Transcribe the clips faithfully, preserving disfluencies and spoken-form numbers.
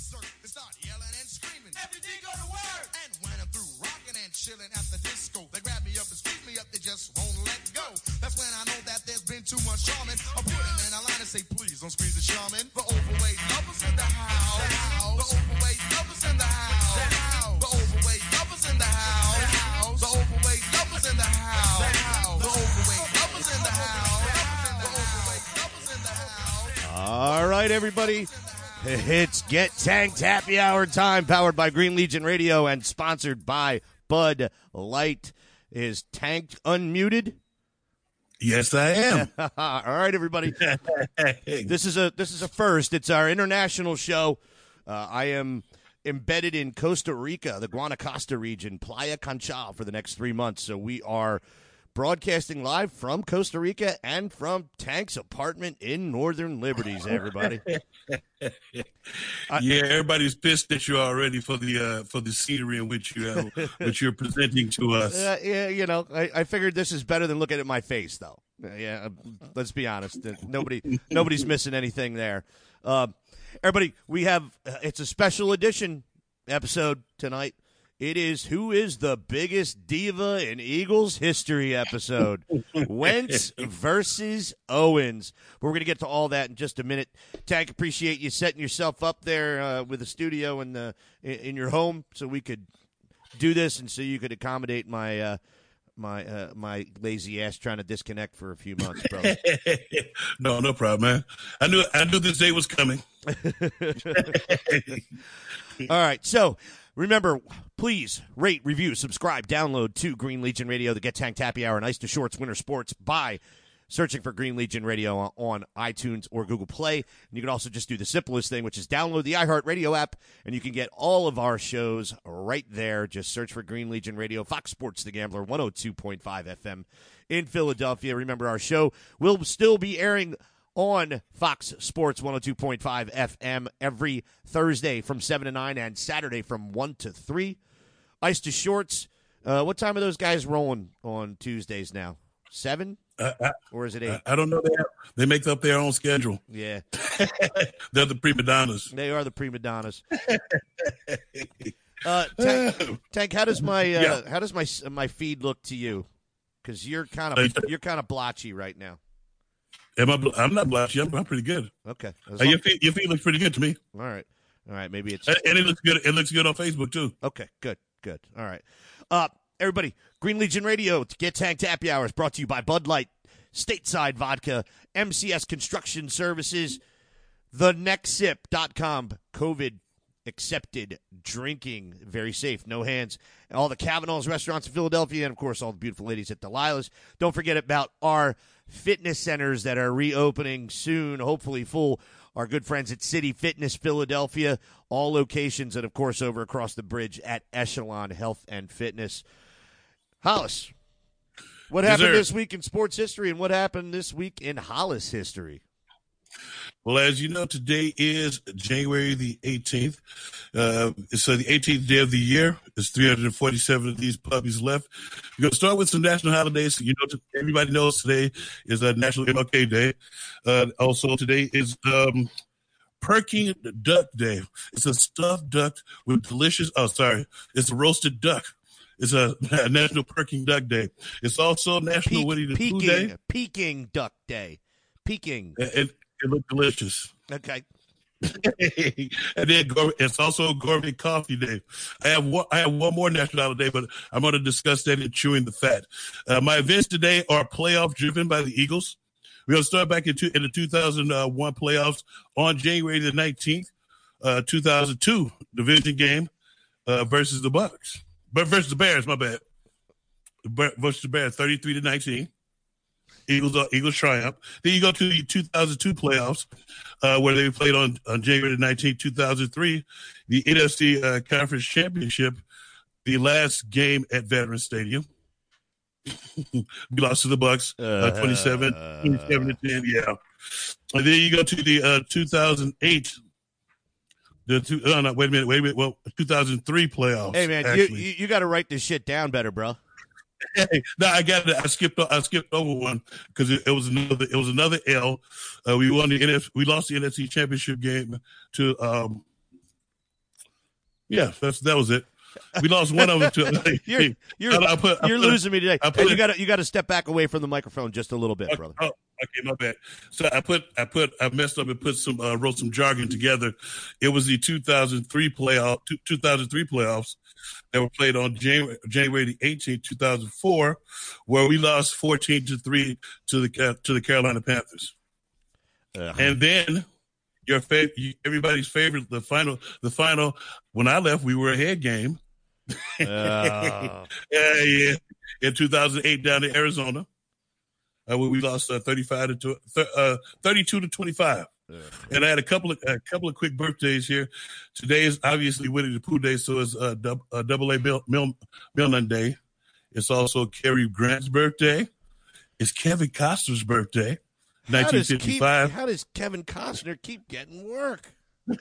concert, they start yelling and screaming. Every day go to work. And when I'm through rocking and chilling at the disco, they grab me up and squeeze me up, they just won't let go. That's when I know that there's been too much charming. I put them in a line and say, please don't squeeze the charming. The overweight lovers in the house. The overweight lovers in the house. The overweight lovers in the house. The overweight lovers in the house. The overweight lovers in the house. The overweight lovers in the house. All right, everybody. It's Get Tanked Happy Hour time, powered by Green Legion Radio and sponsored by Bud Light. Is Tanked unmuted? Yes, I am. All right, everybody. This is a this is a first. It's our international show. Uh, I am embedded in Costa Rica, the Guanacaste region, Playa Conchal, for the next three months. So we are broadcasting live from Costa Rica and from Tank's apartment in Northern Liberties, everybody. I, yeah, everybody's pissed at you already for the uh, for the scenery in which you uh, which you're presenting to us. Uh, yeah, you know, I, I figured this is better than looking at my face, though. Uh, yeah, let's be honest. Nobody nobody's missing anything there. Uh, everybody, we have uh, it's a special edition episode tonight. It is Who is the Biggest Diva in Eagles History episode. Wentz versus Owens. We're going to get to all that in just a minute. Tank, appreciate you setting yourself up there uh, with a studio in, the, in your home so we could do this and so you could accommodate my uh, my uh, my lazy ass trying to disconnect for a few months, bro. no, no problem, man. I knew I knew this day was coming. All right, so remember, please rate, review, subscribe, download to Green Legion Radio, the Get Tanked Happy Hour, and Ice to Shorts Winter Sports by searching for Green Legion Radio on iTunes or Google Play. And you can also just do the simplest thing, which is download the iHeartRadio app, and you can get all of our shows right there. Just search for Green Legion Radio, Fox Sports The Gambler, one oh two point five F M in Philadelphia. Remember, our show will still be airing on Fox Sports one oh two point five F M every Thursday from seven to nine and Saturday from one to three. Ice to Shorts, uh, what time are those guys rolling on Tuesdays now? seven? Uh, I, or is it eight? I, I don't know. They, have, they make up their own schedule. Yeah. They're the prima donnas. They are the prima donnas. uh, Tank, Tank, how does my uh, yeah. how does my my feed look to you? Because you're kind of you're kind of blotchy right now. Am I, I'm not blotchy. I'm, I'm pretty good. Okay. Uh, your, feed, your feed looks pretty good to me. All right. All right. Maybe it's... And, and it looks good. It looks good on Facebook, too. Okay. Good. Good. All right. Uh, everybody, Green Legion Radio, to Get Tanked Happy Hours, brought to you by Bud Light, Stateside Vodka, M C S Construction Services, the next sip dot com, COVID accepted drinking, very safe, no hands. All the Kavanaugh's restaurants in Philadelphia, and, of course, all the beautiful ladies at Delilah's. Don't forget about our fitness centers that are reopening soon, hopefully full. Our good friends at City Fitness Philadelphia, all locations, and, of course, over across the bridge at Echelon Health and Fitness. Hollis, what yes, happened sir. this week in sports history, and what happened this week in Hollis history? Well, as you know, today is January the eighteenth. Uh, so the eighteenth day of the year. There's three hundred forty-seven of these puppies left. We're going to start with some national holidays. You know, everybody knows today is a National M L K Day. Uh, also, today is um, Perking Duck Day. It's a stuffed duck with delicious, oh, sorry, it's a roasted duck. It's a, a National Perking Duck Day. It's also National Peak, Winnie the Pooh Peking, Day. Peking Duck Day. Peking. It, it, it looked delicious. Okay. And then it's also Gourmet Coffee Day. I have one, I have one more national holiday, but I'm going to discuss that in Chewing the Fat. Uh, my events today are playoff driven by the Eagles. We're going to start back in, two, in the two thousand one playoffs on January the nineteenth, uh, two thousand two division game uh, versus the Bucks, but versus the Bears. My bad. Versus the Bears, thirty-three to nineteen. Eagles, uh, Eagles triumph. Then you go to the two thousand two playoffs, uh, where they played on, on January nineteenth, two thousand three, the N F C uh, Conference Championship, the last game at Veterans Stadium. We lost to the Bucks, uh, twenty-seven, twenty-seven to ten, yeah. And then you go to the uh, two thousand eight. The two, oh, no, wait a minute, wait a minute. Well, two thousand three playoffs. Hey, man, actually. you, you, you got to write this shit down better, bro. Hey, no, I got it. I skipped. I skipped over one because it, it was another. It was another L. Uh, we won the N F C. We lost the N F C Championship game to um, Yeah, that's that was it. We lost one of them to. you're you're, I, I put, I you're put, losing me today. I put And you it- got to you got to step back away from the microphone just a little bit, brother. Oh, okay, my bad. So I put, I put, I messed up and put some, uh, wrote some jargon together. It was the two thousand three playoff, two thousand three playoffs that were played on January, January the eighteenth, two thousand four, where we lost fourteen to three to the to the Carolina Panthers. Uh-huh. And then your favorite, everybody's favorite, the final, the final. When I left, we were ahead game. Uh. yeah, yeah. In two thousand eight, down in Arizona. Uh, where we lost uh, thirty-five to uh, thirty-two to twenty-five, uh, and I had a couple of a couple of quick birthdays here. Today is obviously Winnie the Pooh Day, so it's uh, dub, uh, Double A Mil- Mil- Milne Day. It's also Cary Grant's birthday. It's Kevin Costner's birthday, nineteen fifty-five. How does Kevin Costner keep getting work?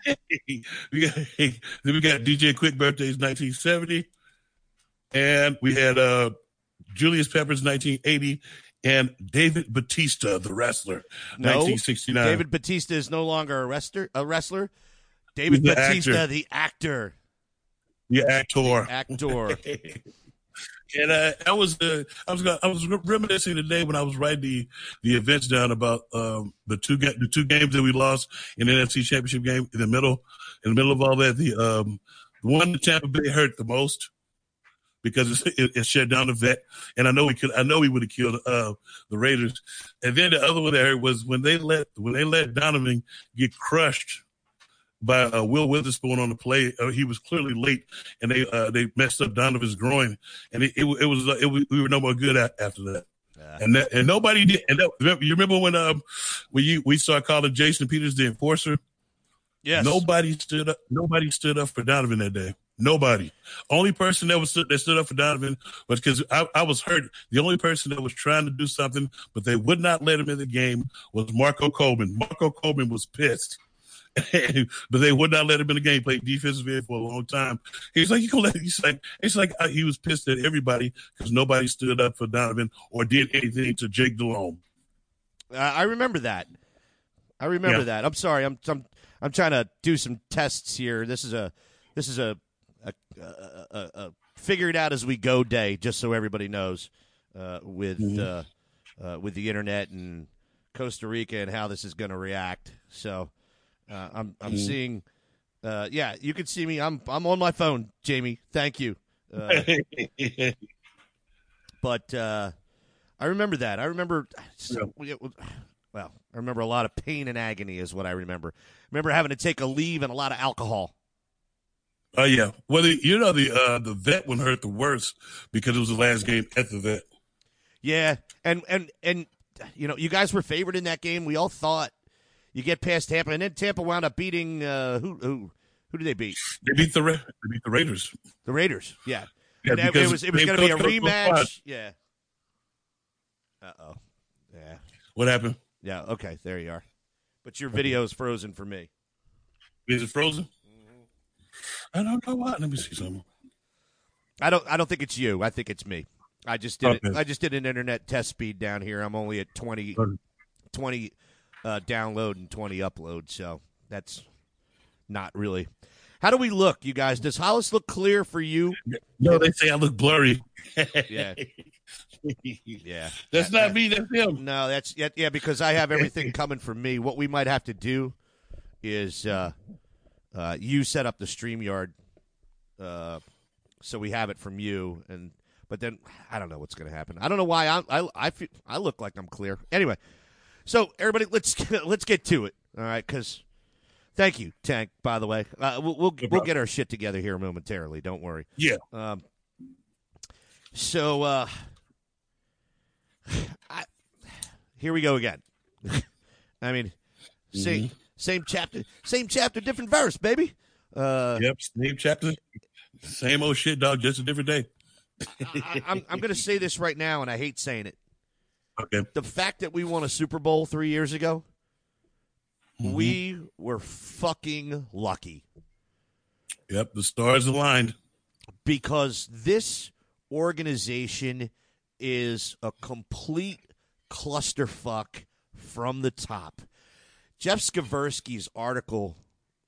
we got, then we got D J Quick birthdays, nineteen seventy, and we had uh, Julius Peppers, nineteen eighty. And David Batista, the wrestler, no, nineteen sixty-nine. David Batista is no longer a wrestler. A wrestler. David the Batista, actor. the actor. The actor. The actor. and uh, I was, uh, I was, I was reminiscing today when I was writing the, the events down about um, the two ga- the two games that we lost in the N F C Championship game. In the middle, in the middle of all that, the um, the one that Tampa Bay hurt the most. Because it, it shut down the vet, and I know we could. I know we would have killed uh, the Raiders. And then the other one I heard was when they let when they let Donovan get crushed by uh, Will Witherspoon on the play. Uh, he was clearly late, and they uh, they messed up Donovan's groin, and it it, it was uh, it, we were no more good at, after that. Yeah. And that, and nobody did. And that, remember, you remember when um when you we started calling Jason Peters the enforcer? Yes. Nobody stood up. Nobody stood up for Donovan that day. Nobody. Only person that was stood, that stood up for Donovan was because I, I was hurt. The only person that was trying to do something, but they would not let him in the game, was Marco Coleman. Marco Coleman was pissed, but they would not let him in the game. Played defensive end for a long time. He's like, you gonna let? He's like, it's like uh, he was pissed at everybody because nobody stood up for Donovan or did anything to Jake Delhomme. Uh, I remember that. I remember Yeah. that. I'm sorry. I'm I'm I'm trying to do some tests here. This is a this is a a, a, a, a figure it out as we go day, just so everybody knows, uh, with Mhm. uh, uh, with the internet and Costa Rica and how this is going to react. So uh, I'm I'm Mhm. seeing. Uh, yeah, you can see me. I'm I'm on my phone, Jamie. Thank you. Uh, but uh, I remember that. I remember. Well, I remember a lot of pain and agony is what I remember. I remember having to take a leave and a lot of alcohol. Oh yeah. Well, the, you know the uh, the vet one hurt the worst because it was the last game at the vet. Yeah, and and and you know, you guys were favored in that game. We all thought you get past Tampa, and then Tampa wound up beating uh, who who who did they beat? They beat the Ra- they beat the Raiders. The Raiders. Yeah, Yeah, and it, it because was it was they going to be a coached Coach rematch. Coach. Yeah. Uh oh. Yeah. What happened? Yeah. Okay. There you are. But your video is frozen for me. Is it frozen? I don't know why. Let me see something. I don't. I don't think it's you. I think it's me. I just did. Okay. It, I just did an internet test speed down here. I'm only at twenty, twenty uh, download and twenty upload. So that's not really. How do we look, you guys? Does Hollis look clear for you? No, they say I look blurry. Yeah. Yeah. That's Uh, not me. That's him. No, that's yeah, yeah. Because I have everything coming from me. What we might have to do is uh, uh, you set up the StreamYard, uh, so we have it from you. And but then I don't know what's going to happen. I don't know why I I I, feel, I look like I'm clear. Anyway, so everybody, let's let's get to it. All right, because thank you, Tank. By the way, uh, we'll we'll, we'll get our shit together here momentarily. Don't worry. Yeah. Um. So. Uh, I, here we go again. I mean, same Mm-hmm. same chapter, same chapter, different verse, baby. Uh, Yep. Same chapter. Same old shit, dog. Just a different day. I, I'm I'm going to say this right now, and I hate saying it. Okay. The fact that we won a Super Bowl three years ago, Mhm. we were fucking lucky Yep. The stars aligned. because this organization is a complete clusterfuck from the top. Jeff Skversky's article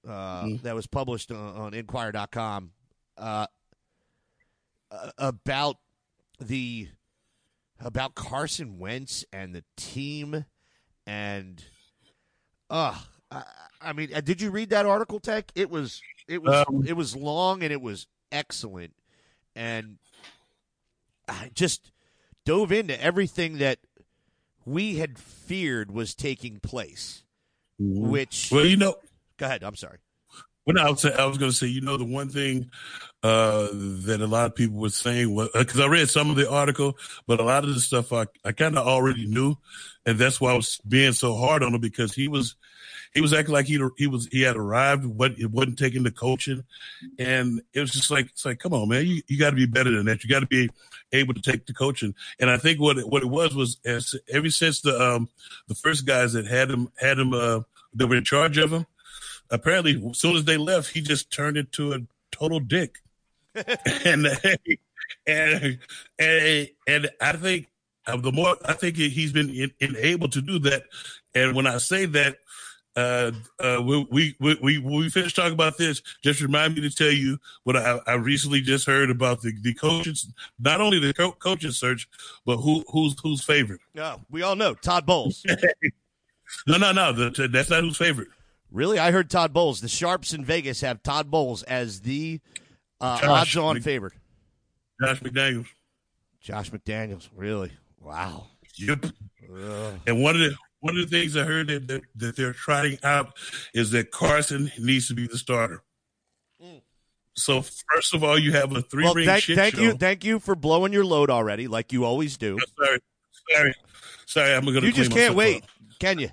uh, Mm. that was published on, on Inquirer dot com uh, uh, about the about Carson Wentz and the team, and uh, I, I mean, uh, did you read that article, Tech? It was it was Um, it was long and it was excellent, and I just dove into everything that we had feared was taking place. Mhm. Which, Well, you know, go ahead. I'm sorry. when I was I was going to say, you know, the one thing uh, that a lot of people were saying was because I read some of the article, but a lot of the stuff I I kind of already knew, and that's why I was being so hard on him because he was he was acting like he he was he had arrived, but it wasn't taking the coaching, and it was just like it's like, come on, man, you, you got to be better than that. You got to be able to take the coaching. And I think what it, what it was was as, ever since the um the first guys that had him had him uh that were in charge of him, apparently as soon as they left, he just turned into a total dick. and and and and I think uh, the more I think he's been in, in able to do that. And when I say that. Uh, uh, we, we, we, when we finish talking about this, just remind me to tell you what I, I recently just heard about the, the coaches, not only the co- coaching search, but who, who's, who's favorite. No, we all know Todd Bowles. no, no, no. The, that's not who's favorite. Really? I heard Todd Bowles. The Sharps in Vegas have Todd Bowles as the uh, Josh odds-on Mc- favorite. Josh McDaniels. Josh McDaniels. Really? Wow. Yep. Ugh. And one of the, One of the things I heard that, that, that they're trying out is that Carson needs to be the starter. Mm. So first of all, you have a three well, ring thank, shit thank show. you, thank you for blowing your load already, like you always do. Oh, sorry, sorry, sorry. I'm going to. You just can't wait, up. can you?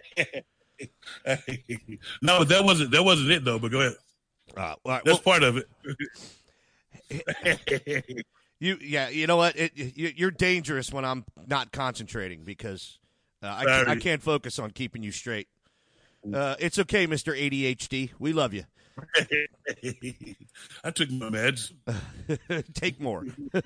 No, that wasn't that wasn't it though. But go ahead. Uh, all right, That's well, part of it. you, yeah, you know what? It, you, you're dangerous when I'm not concentrating because. Uh, I, I can't focus on keeping you straight. Uh, it's okay, Mister A D H D. We love you. I took my meds. Take more.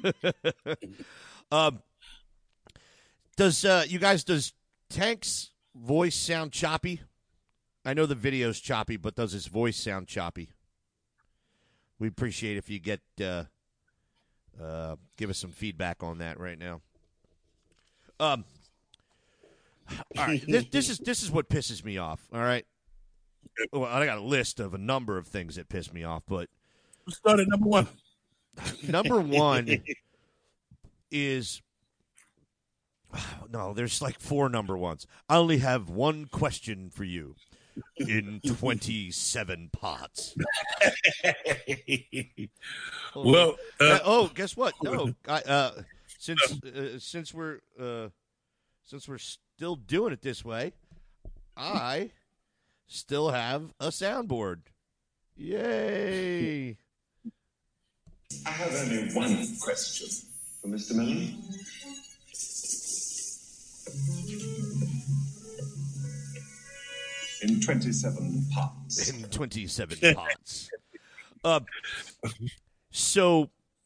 um, does uh, you guys? Does Tank's voice sound choppy? I know the video's choppy, but does his voice sound choppy? We appreciate if you get uh, uh, give us some feedback on that right now. Um. All right, this, this is this is what pisses me off. All right, well, I got a list of a number of things that piss me off, but Let's start at number one. number one is no. There's like four number ones. I only have one question for you. In twenty-seven pots. well, uh, uh, oh, guess what? No, I, uh, since uh, since we're uh, since we're still doing it this way, I still have a soundboard. Yay! I have only one question for Mister Mellon. In twenty-seven parts. In twenty-seven pots. Uh, so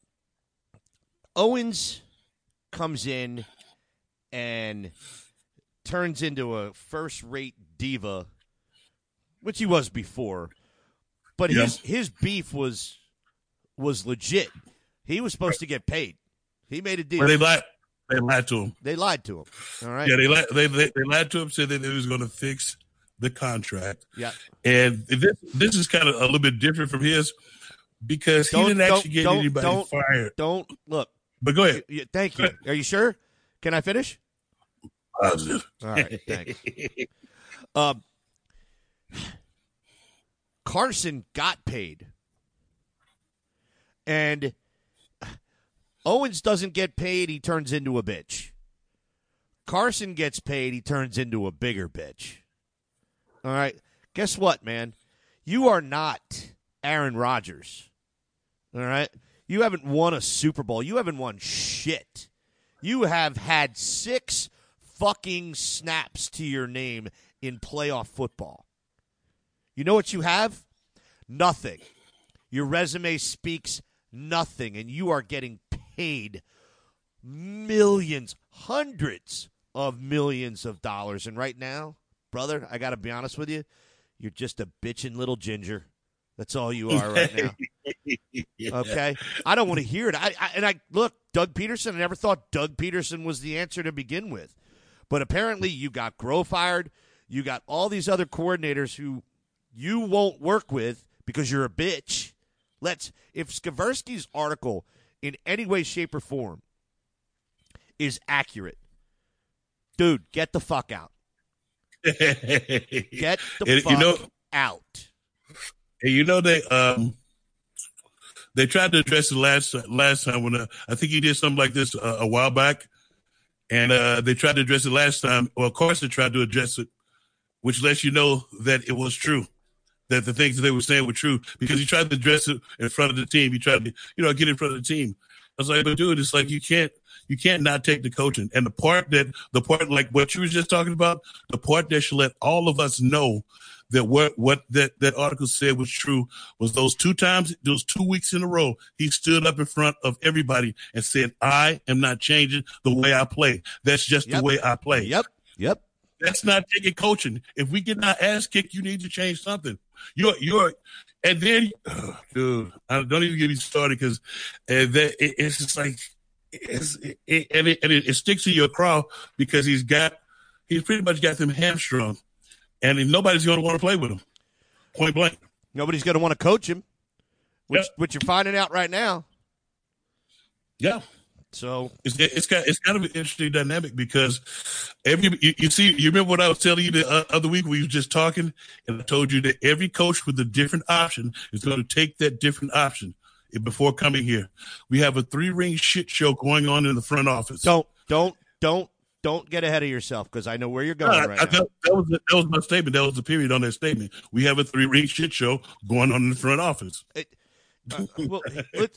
Owens comes in and turns into a first-rate diva, which he was before. But yeah. his his beef was was legit. He was supposed to get paid. He made a deal. Well, they lied. They lied to him. They lied to him. All right. Yeah, they lied. They, they they lied to him. Said that they was going to fix the contract. Yeah. And this this is kind of a little bit different from his because he Don't- didn't actually get don't- anybody don't- fired. Don't look. But go ahead. Y- Thank you. Are you sure? Can I finish? Positive. All right. Thanks. Um, Carson got paid, and Owens doesn't get paid. He turns into a bitch. Carson gets paid. He turns into a bigger bitch. All right. Guess what, man? You are not Aaron Rodgers. All right. You haven't won a Super Bowl. You haven't won shit. You have had six fucking snaps to your name in playoff football. You know what you have? Nothing. Your resume speaks nothing, and you are getting paid millions, hundreds of millions of dollars. And right now, brother, I got to be honest with you, You're just a bitchin' little ginger. That's all you are right now. Yeah. Okay? I don't want to hear it. I, I And I look, Doug Peterson, I never thought Doug Peterson was the answer to begin with. But apparently you got Groh fired. You got all these other coordinators who you won't work with because you're a bitch. Let's if Skaversky's article in any way, shape, or form is accurate, dude, get the fuck out. Get the And, fuck you know, out. And you know they um they tried to address it last last time when uh, I think he did something like this uh, a while back, and uh, they tried to address it last time. Well, of course they tried to address it, which lets you know that it was true, that the things that they were saying were true, because he tried to address it in front of the team. He tried to, you know, get in front of the team. I was like, but dude, it's like you can't you can't not take the coaching. And the part that the part like what you were just talking about, the part that should let all of us know that what what that, that article said was true was those two times, those two weeks in a row, he stood up in front of everybody and said, I am not changing the way I play. That's just Yep. the way I play. Yep. Yep. That's not taking coaching. If we get our ass kicked, you need to change something. You're, you're, and then, oh, dude, I don't even get me started because uh, that, it, it's just like, it's, it, it, and, it, and it, it sticks to your craw because he's got, he's pretty much got them hamstrung, and nobody's going to want to play with him. Point blank. Nobody's going to want to coach him, which Yep. which you're finding out right now. Yeah. So It's it's got it's kind of an interesting dynamic because every you, you see you remember what I was telling you the uh, other week we were just talking, and I told you that every coach with a different option is going to take that different option before coming here. We have a three ring shit show going on in the front office. don't don't don't don't get ahead of yourself because I know where you're going I, right I, now. that, that was that was my statement. That was the period on that statement. We have a three ring shit show going on in the front office. It, uh, well, it,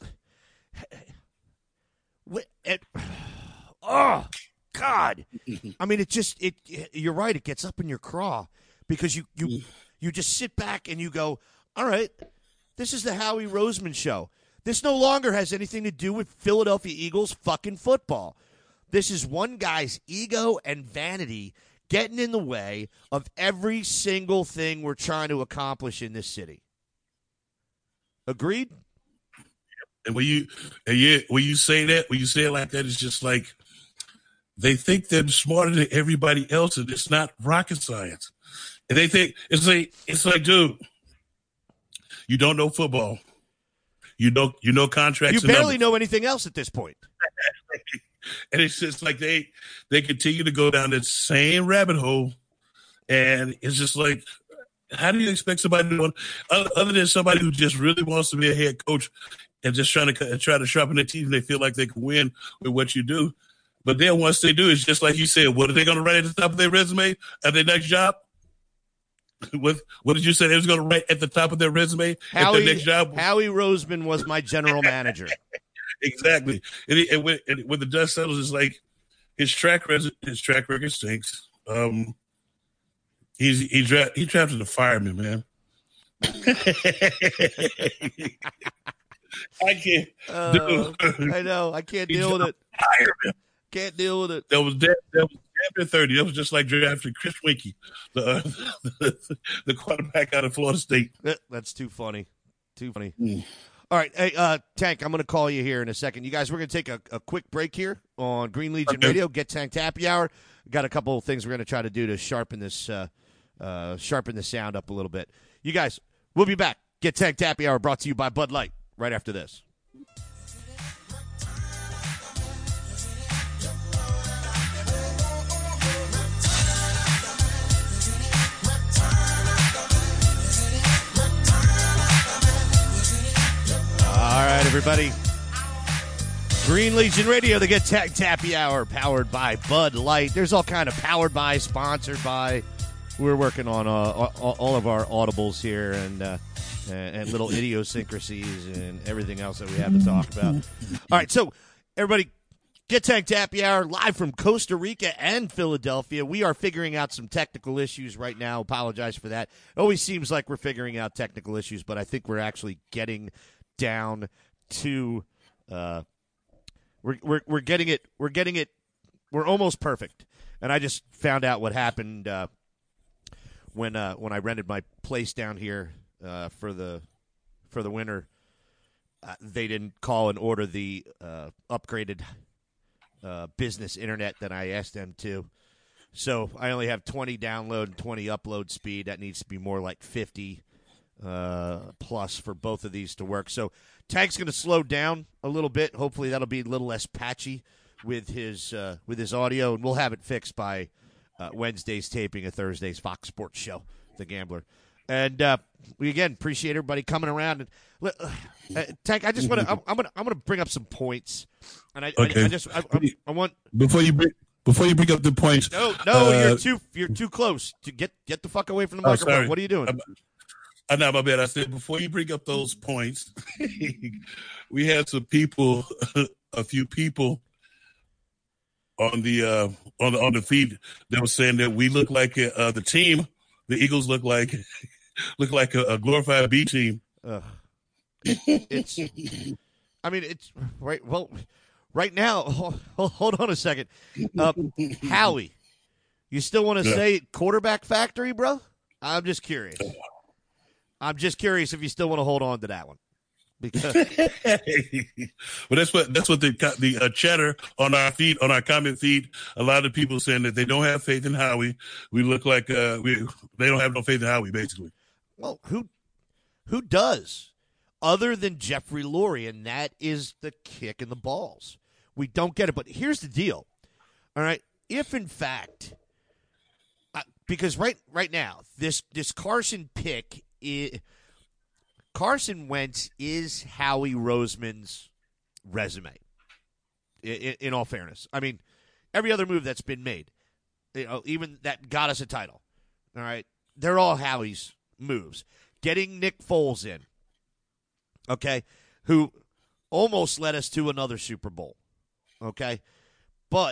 it, it, oh God! I mean, it just it. You're right. It gets up in your craw because you you you just sit back and you go, all right, this is the Howie Roseman show. This no longer has anything to do with Philadelphia Eagles fucking football. This is one guy's ego and vanity getting in the way of every single thing we're trying to accomplish in this city. Agreed? And when you and you when you say that, when you say it like that, it's just like they think they're smarter than everybody else, and it's not rocket science. And they think it's like it's like, dude, you don't know football. You know you know contracts. You and barely numbers. know anything else at this point. And it's just like they they continue to go down that same rabbit hole, and it's just like, how do you expect somebody to, other, other than somebody who just really wants to be a head coach and just trying to try to sharpen their teeth and they feel like they can win with what you do, but then once they do, it's just like you said, what are they going to write at the top of their resume at their next job? What what did you say they was going to write at the top of their resume Howie, at their next job? Howie Roseman was my general manager. Exactly. And, he, and, when, and when the dust settles, it's like his track record, his track record stinks. Um, he's he dra- he drafted a fireman, man. I can't. Uh, dude. I know. I can't He deal with it. Fireman. Can't deal with it. That was that, that was after thirty. That was just like drafting Chris Winkie, the, uh, the the quarterback out of Florida State. That- That's too funny. Too funny. Mm. All right, hey, uh, Tank, I'm going to call you here in a second. You guys, we're going to take a, a quick break here on Green Legion Okay. Radio. Get Tank Happy Hour. Got a couple of things we're going to try to do to sharpen this, uh, uh, sharpen the sound up a little bit. You guys, we'll be back. Get Tank Happy Hour brought to you by Bud Light right after this. All right, everybody. Green Legion Radio, the Get Tag Tappy Hour, powered by Bud Light. There's all kind of powered by, sponsored by. We're working on uh, all, all of our audibles here and uh, and, and little idiosyncrasies and everything else that we have to talk about. All right, so everybody, Get Tag Tappy Hour live from Costa Rica and Philadelphia. We are figuring out some technical issues right now. Apologize for that. It always seems like we're figuring out technical issues, but I think we're actually getting down to uh, we're we're we're getting it we're getting it we're almost perfect. And I just found out what happened uh, when uh, when I rented my place down here uh, for the for the winter, uh, they didn't call and order the uh, upgraded uh, business internet that I asked them to. So I only have twenty download and twenty upload speed. That needs to be more like fifty uh, plus for both of these to work. So Tank's going to slow down a little bit. Hopefully that'll be a little less patchy with his uh, with his audio, and we'll have it fixed by uh, Wednesday's taping of Thursday's Fox Sports show, The Gambler. And uh, we again appreciate everybody coming around. And uh, Tank, I just want to I'm, I'm gonna I'm gonna bring up some points, and I okay. I, I just I, I, I want before you bring before you bring up the points. No, no, uh, you're too you're too close. To get get the fuck away from the oh, microphone. sorry. What are you doing? I'm, I know, my bad. I said before you bring up those points, we had some people, a few people on the uh, on the on the feed that was saying that we look like uh, the team. The Eagles look like look like a, a glorified B team. Uh, it, it's, I mean, it's right. Well, right now, hold, hold on a second. Uh, Howie, you still want to Yeah. say quarterback factory, bro? I'm just curious. I'm just curious if you still want to hold on to that one. Because Well, that's what that's what the the uh, chatter on our feed on our comment feed. A lot of people saying that they don't have faith in Howie. We look like uh, we they don't have no faith in Howie, basically. well, who who does other than Jeffrey Lurie, and that is the kick in the balls. We don't get it, but here's the deal. All right, if in fact, uh, because right right now this this Carson pick is. Carson Wentz is Howie Roseman's resume, in, in all fairness. I mean, every other move that's been made, you know, even that got us a title, all right, they're all Howie's moves. Getting Nick Foles in, okay, who almost led us to another Super Bowl, okay, but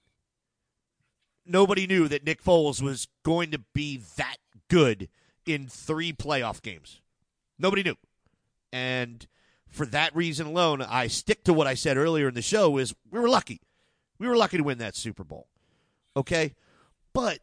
nobody knew that Nick Foles was going to be that good in three playoff games. Nobody knew. And for that reason alone, I stick to what I said earlier in the show is we were lucky. We were lucky to win that Super Bowl. Okay? But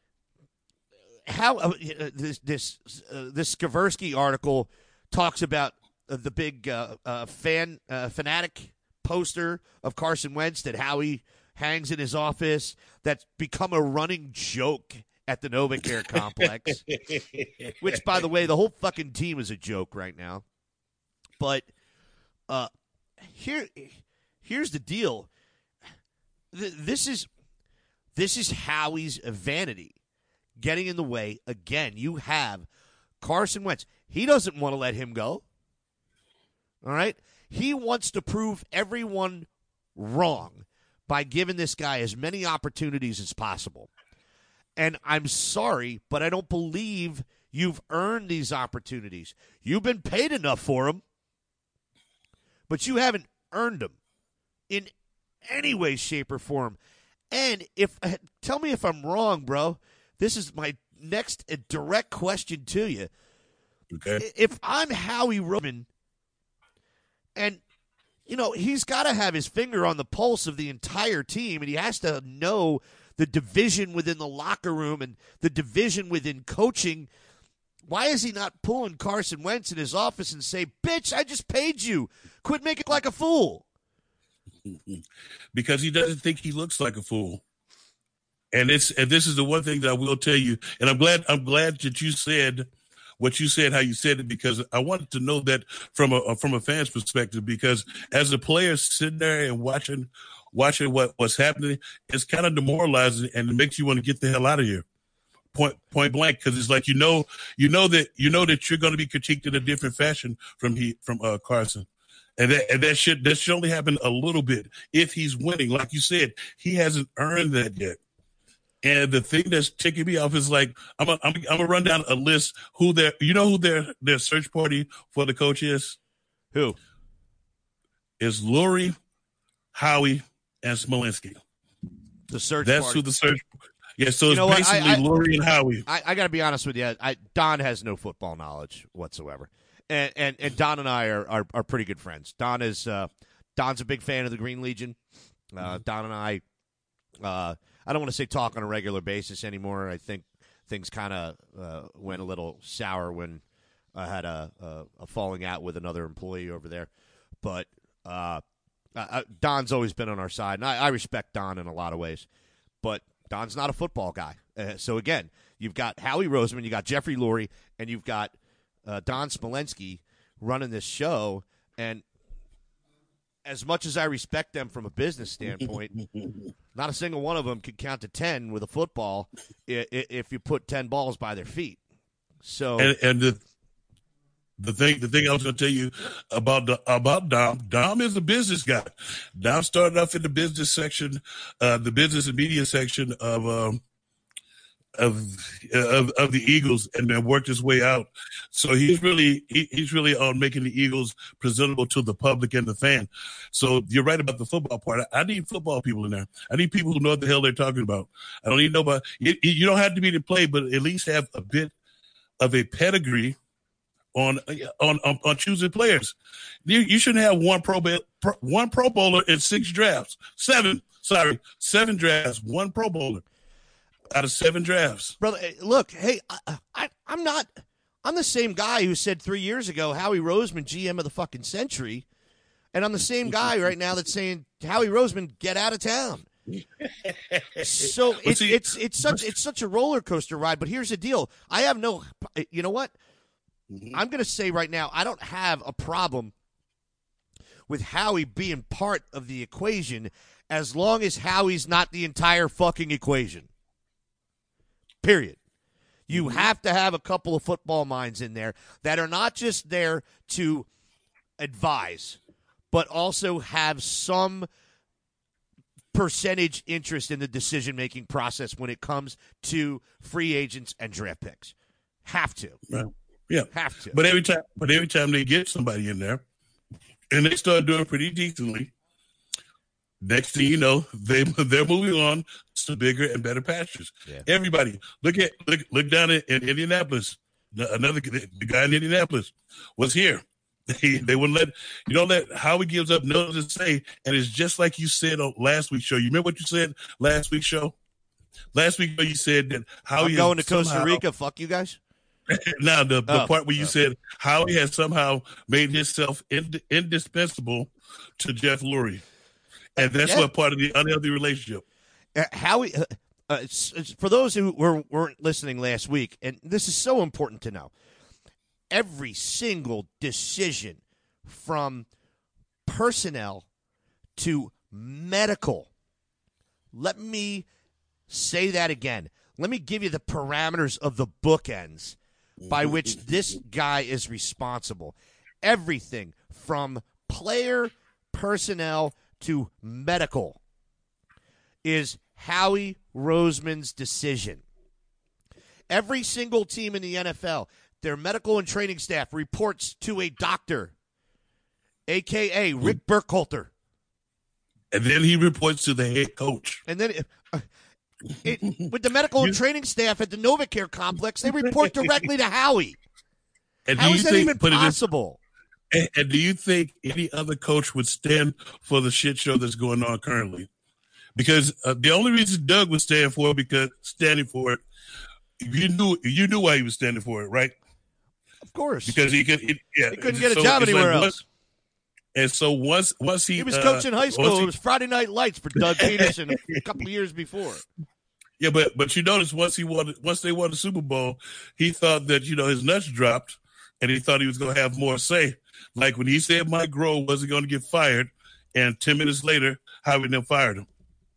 how uh, this this uh, this Skaversky article talks about uh, the big uh, uh, fan uh, fanatic poster of Carson Wentz that Howie hangs in his office that's become a running joke at the NovaCare complex, which, by the way, the whole fucking team is a joke right now. But uh, here, here's the deal. Th- this is this is Howie's vanity getting in the way again. You have Carson Wentz. He doesn't want to let him go. All right, he wants to prove everyone wrong by giving this guy as many opportunities as possible. And I'm sorry, but I don't believe you've earned these opportunities. You've been paid enough for them, but you haven't earned them in any way, shape, or form. And if tell me if I'm wrong, bro. This is my next direct question to you. Okay. If I'm Howie Roseman, and you know he's got to have his finger on the pulse of the entire team, and he has to know the division within the locker room and the division within coaching. Why is he not pulling Carson Wentz in his office and say, bitch, I just paid you. Quit making like a fool. Because he doesn't think he looks like a fool. And it's and this is the one thing that I will tell you. And I'm glad I'm glad that you said what you said, how you said it, because I wanted to know that from a from a fan's perspective, because as a player sitting there and watching watching what, what's happening, it's kind of demoralizing and it makes you want to get the hell out of here. Point point blank, because it's like you know you know that you know that you're going to be critiqued in a different fashion from he from uh, Carson, and that and that should that should only happen a little bit if he's winning. Like you said, he hasn't earned that yet. And the thing that's ticking me off is like I'm a, I'm, I'm gonna run down a list who their you know who their their search party for the coach is. Who is Lurie, Howie, and Smolinski. The search. That's party. who the search. Yeah, so You it's know what? basically I- I- Lurie and Howie. I, I got to be honest with you. I, Don has no football knowledge whatsoever, and and, and Don and I are, are, are pretty good friends. Don is uh, Don's a big fan of the Green Legion. Uh, Don and I, uh, I don't want to say talk on a regular basis anymore. I think things kind of uh, went a little sour when I had a, a, a falling out with another employee over there. But uh, uh, Don's always been on our side, and I, I respect Don in a lot of ways. But Don's not a football guy. Uh, so, again, you've got Howie Roseman, you got Jeffrey Lurie, and you've got uh, Don Smolensky running this show. And as much as I respect them from a business standpoint, not a single one of them could count to ten with a football if, if you put ten balls by their feet. So, and, and the the thing, the thing I was going to tell you about the, about Dom, Dom is a business guy. Dom started off in the business section, uh, the business and media section of um, of, of of the Eagles, and then worked his way out. So he's really he, he's really on making the Eagles presentable to the public and the fan. So you're right about the football part. I, I need football people in there. I need people who know what the hell they're talking about. I don't need nobody. You, you don't have to be to play, but at least have a bit of a pedigree on on on, on choosing players. You, you shouldn't have one pro, pro one Pro Bowler in six drafts. Seven, sorry, seven drafts, one Pro Bowler out of seven drafts. Brother, look, hey, I, I, I'm not – I'm the same guy who said three years ago Howie Roseman, G M of the fucking century, and I'm the same guy right now that's saying, Howie Roseman, get out of town. So it's, see, it's, it's, such, it's such a roller coaster ride, but here's the deal. I have no – you know what? I'm going to say right now, I don't have a problem with Howie being part of the equation as long as Howie's not the entire fucking equation. Period. You have to have a couple of football minds in there that are not just there to advise, but also have some percentage interest in the decision-making process when it comes to free agents and draft picks. Have to. Right. Yeah. Have to. But every time but every time they get somebody in there and they start doing pretty decently, next thing you know, they they're moving on to bigger and better pastures. Yeah. Everybody, look at look look down in, in Indianapolis. Another the guy in Indianapolis was here. They they wouldn't let you don't let Howie gives up nothing to say, and it's just like you said on last week's show. You remember what you said last week's show? Last week you said that Howie I'm going to somehow, Costa Rica. Fuck you guys. Now the, the oh, part where you oh. said Howie has somehow made himself ind- indispensable to Jeff Lurie. And that's yeah. what part of the unhealthy relationship. Uh, Howie, uh, uh, it's, it's, for those who were, weren't listening last week, and this is so important to know, every single decision from personnel to medical, let me say that again. Let me give you the parameters of the bookends by which this guy is responsible. Everything from player, personnel, to medical is Howie Roseman's decision. Every single team in the N F L, their medical and training staff reports to a doctor, a k a. Rick Burkhalter. And then he reports to the head coach. And then uh, it, with the medical and training staff at the NovaCare complex, they report directly to Howie. And How do is you that think, even put it in- possible? And, and do you think any other coach would stand for the shit show that's going on currently? Because uh, the only reason Doug was standing for it, because standing for it, you knew you knew why he was standing for it, right? Of course, because he could. It, yeah, he couldn't get a so job anywhere like else. Once, and so once once he he was uh, coaching high school, he, it was Friday Night Lights for Doug Peterson a couple of years before. Yeah, but but you notice once he won, once they won the Super Bowl, he thought that you know his nuts dropped, and he thought he was going to have more say. Like when he said Mike Grohl wasn't going to get fired, and ten minutes later, Howie then fired him.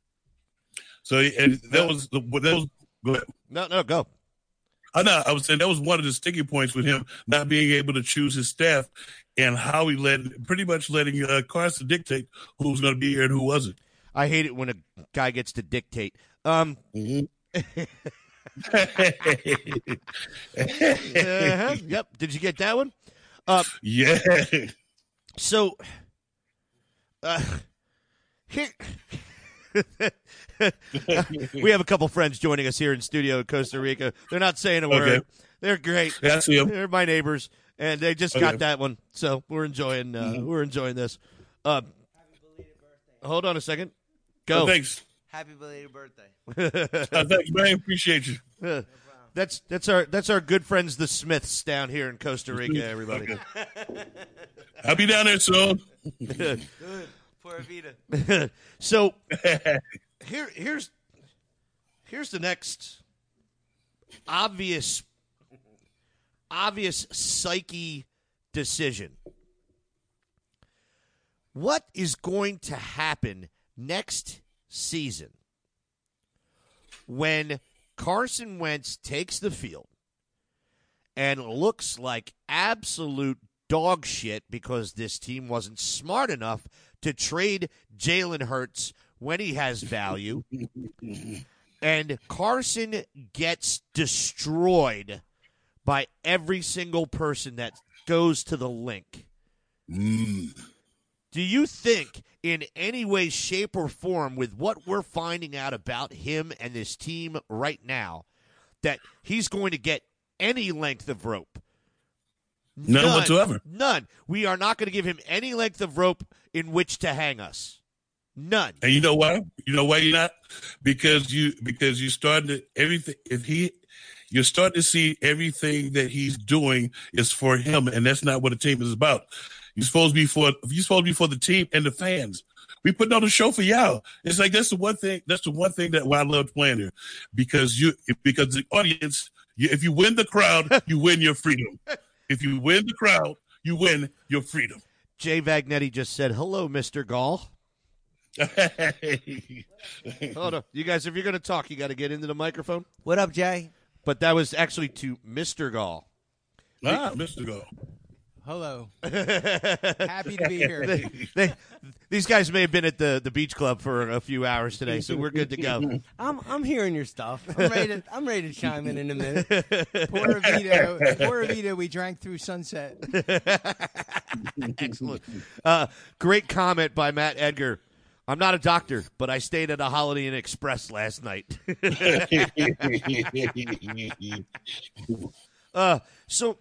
So and that was that was go ahead. No, no, go. I know. I was saying that was one of the sticking points with him not being able to choose his staff, and Howie let pretty much letting uh, Carson dictate who was going to be here and who wasn't. I hate it when a guy gets to dictate. Um. Mm-hmm. uh-huh. Yep. Did you get that one? Uh, yeah. So, uh, here, we have a couple friends joining us here in studio in Costa Rica. They're not saying a word. Okay. They're great. Yeah, I see them. They're my neighbors, and they just Okay. got that one. So we're enjoying. Uh, Mm-hmm. We're enjoying this. Uh, hold on a second. Go. Oh, thanks. Happy belated birthday. uh, thanks, man. Appreciate you. Uh, That's that's our that's our good friends the Smiths down here in Costa Rica. Everybody, Okay. I'll be down there soon. Pura vida. So here here's here's the next obvious obvious psyche decision. What is going to happen next season when Carson Wentz takes the field and looks like absolute dog shit because this team wasn't smart enough to trade Jalen Hurts when he has value, and Carson gets destroyed by every single person that goes to the link? Mm. Do you think in any way, shape, or form with what we're finding out about him and this team right now that he's going to get any length of rope? None, None whatsoever. None. We are not going to give him any length of rope in which to hang us. None. And you know why? You know why you're not? Because you because you starting to everything. If he, you're starting to see everything that he's doing is for him, and that's not what a team is about. You're supposed to be for you're supposed to be for the team and the fans. We put on a show for y'all. It's like that's the one thing. That's the one thing that why I love playing here, because you because the audience. You, if you win the crowd, you win your freedom. If you win the crowd, you win your freedom. Jay Vagnetti just said, "Hello, Mister Gall." Hold on, you guys. If you're going to talk, you got to get into the microphone. What up, Jay? But that was actually to Mister Gall. Ah, Mister Gall. Hello. Happy to be here. They, they, these guys may have been at the, the beach club for a few hours today, so we're good to go. I'm I'm hearing your stuff. I'm ready to I'm ready to chime in in a minute. Pura vida, Pura vida. We drank through sunset. Excellent. Uh, great comment by Matt Edgar. I'm not a doctor, but I stayed at a Holiday Inn Express last night. uh, so.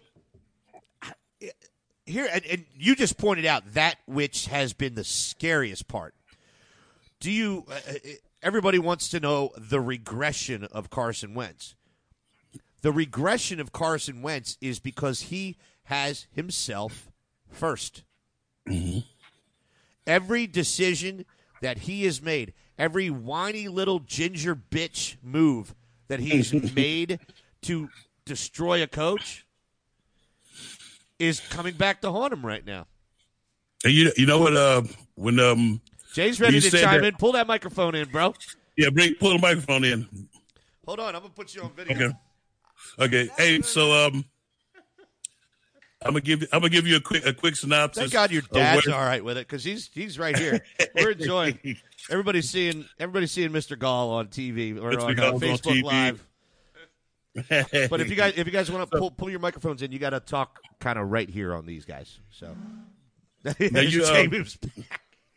Here, and, and you just pointed out that which has been the scariest part. Do you? Uh, everybody wants to know the regression of Carson Wentz. The regression of Carson Wentz is because he has himself first. Mm-hmm. Every decision that he has made, every whiny little ginger bitch move that he's made to destroy a coach, is coming back to haunt him right now. And you you know what? Uh, when um, Jay's ready to chime that, in. Pull that microphone in, bro. Yeah, bring pull the microphone in. Hold on, I'm gonna put you on video. Okay. Okay. Hey, so um, I'm gonna give you I'm gonna give you a quick a quick synopsis. Thank God your dad's all right with it because he's he's right here. We're enjoying. Everybody's seeing everybody's seeing Mister Gall on T V or Mister on uh, Facebook on T V. Live. But if you guys if you guys want to pull pull your microphones in, you got to talk kind of right here on these guys. So now you Jay um, moves back.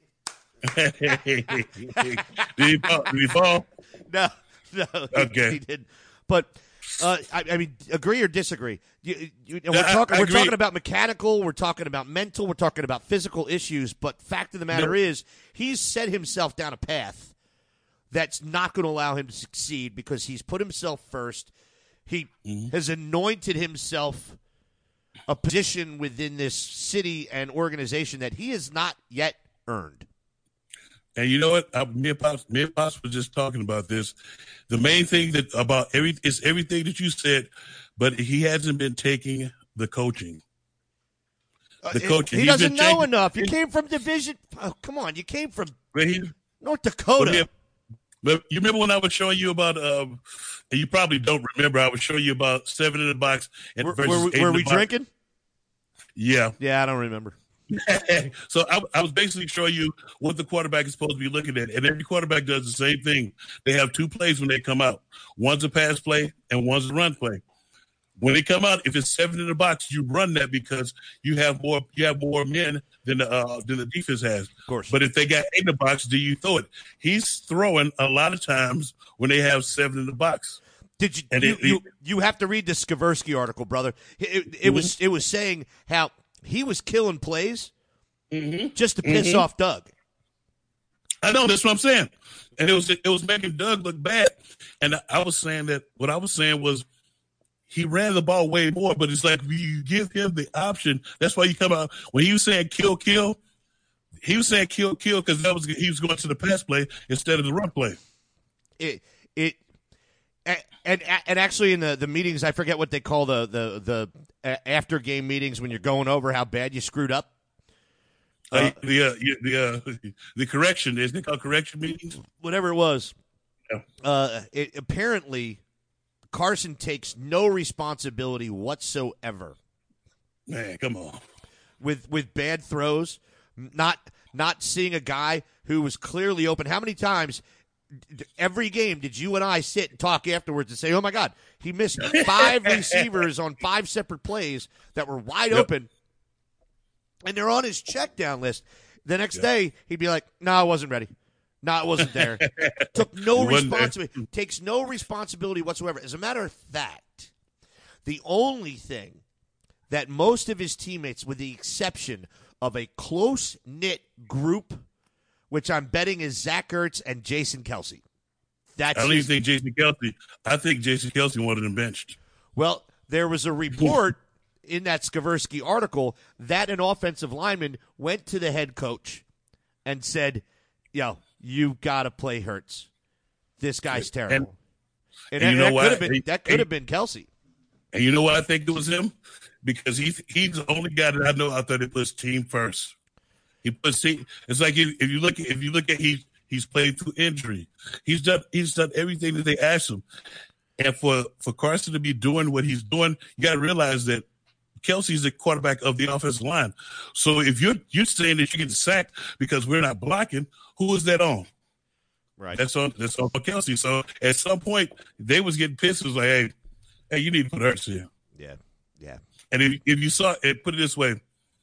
did, he fall? did he fall? No, no. Okay. He didn't. But uh, I, I mean, agree or disagree? You, you, and we're I- talking. I We're agree. talking about mechanical. We're talking about mental. We're talking about physical issues. But fact of the matter No. is, he's set himself down a path that's not going to allow him to succeed because he's put himself first. He Mm-hmm. has anointed himself a position within this city and organization that he has not yet earned. And you know what? I, me and Pops, me and Pops were just talking about this. The main thing that about every is everything that you said, but he hasn't been taking the coaching. The Uh, coaching. He He's doesn't been know taking- enough. You came from division. Oh, come on. You came from But he, North but Dakota. me- but you remember when I was showing you about? Um, and you probably don't remember. I was showing you about seven in the box and Were, versus were, eight were in the we box. drinking? Yeah. Yeah, I don't remember. So I, I was basically showing you what the quarterback is supposed to be looking at, and every quarterback does the same thing. They have two plays when they come out. One's a pass play and one's a run play. When they come out, if it's seven in the box, you run that because you have more you have more men than the uh, than the defense has. Of course. But if they got eight in the box, do you throw it? He's throwing a lot of times when they have seven in the box. Did you And you, it- you, you have to read the Skaversky article, brother. It, it, it Mm-hmm. was it was saying how he was killing plays Mm-hmm. just to piss Mhm. off Doug. I know, that's what I'm saying. And it was it was making Doug look bad. And I was saying that what I was saying was he ran the ball way more, but it's like you give him the option. That's why you come out when he was saying kill, kill. He was saying kill, kill because that was he was going to the pass play instead of the run play. It it and and, and actually in the, the meetings, I forget what they call the the the after game meetings when you're going over how bad you screwed up. Uh, uh, the uh, the uh, the correction isn't it called correction meetings? Whatever it was. Yeah. Uh, it, apparently, Carson takes no responsibility whatsoever. Man, come on. With with bad throws, not not seeing a guy who was clearly open. How many times every game did you and I sit and talk afterwards and say, "Oh my God, he missed five receivers on five separate plays that were wide Yep. open," and they're on his check down list. The next Yep. day, he'd be like, "No, I wasn't ready. No, it wasn't there." Took no It wasn't there. responsibility. Takes no responsibility whatsoever. As a matter of fact, the only thing that most of his teammates, with the exception of a close-knit group, which I'm betting is Zach Ertz and Jason Kelsey. That's I don't even his- think Jason Kelsey. I think Jason Kelsey wanted him benched. Well, there was a report in that Skaversky article that an offensive lineman went to the head coach and said, "Yo, you got to play Hurts. This guy's terrible." And, and that, you know that why? could have been He- that could have been Kelsey. And you know why I think it was him? Because he's he's the only guy that I know out there that puts team first. He puts team. It's like if, if you look at if you look at he he's played through injury. He's done he's done everything that they asked him. And for for Carson to be doing what he's doing, you got to realize that Kelsey's the quarterback of the offensive line. So if you're you're saying that you get sacked because we're not blocking, who is that on? Right. That's on that's on Kelsey. So at some point they was getting pissed. It was like, hey, hey, you need to put Hurts here. Yeah. Yeah. And if, if you saw it, put it this way,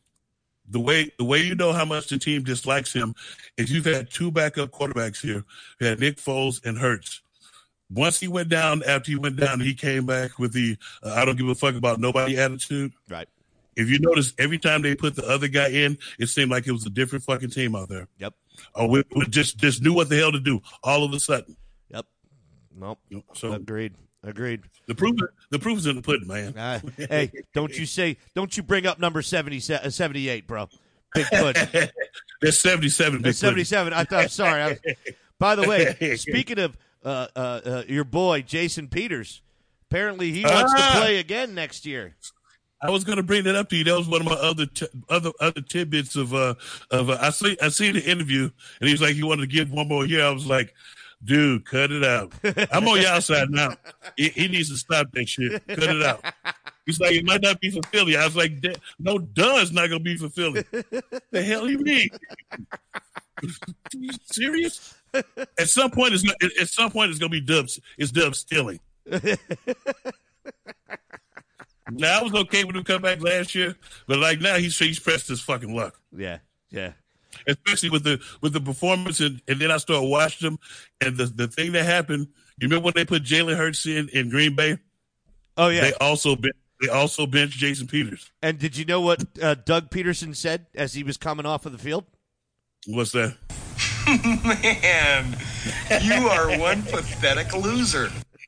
the way the way you know how much the team dislikes him is you've had two backup quarterbacks here. You had Nick Foles and Hurts. Once he went down, after he went down, he came back with the uh, I don't give a fuck about nobody attitude. Right. If you notice, every time they put the other guy in, it seemed like it was a different fucking team out there. Yep. Or we, we just just knew what the hell to do all of a sudden. Yep. Nope. So Agreed. Agreed. the proof the proof is in the pudding, man. Uh, hey, don't you say, don't you bring up number seventy, uh, seventy-eight, bro. Big pudding. There's seventy-seven. Big That's seventy-seven. I thought, I'm sorry. I was, by the way, speaking of uh, uh, uh, your boy, Jason Peters, apparently he wants Ah. to play again next year. I was going to bring that up to you. That was one of my other t- other other tidbits of uh of uh, I see I see the interview and he was like he wanted to give one more year. I was like, dude, cut it out. I'm on your side now. He, he needs to stop that shit. Cut it out. He's like, it might not be for Philly. I was like, no, duh, it's not going to be for Philly. The hell you mean? You serious? At some point, it's not, at some point it's going to be Dubs. It's Dubs stealing. Now I was okay when he come back last year, but like now he's he's pressed his fucking luck. Yeah, yeah. Especially with the with the performance, and, and then I started watching them, and the the thing that happened. You remember when they put Jalen Hurts in in Green Bay? Oh yeah. They also ben- they also benched Jason Peters. And did you know what uh, Doug Peterson said as he was coming off of the field? What's that? Man, you are one pathetic loser.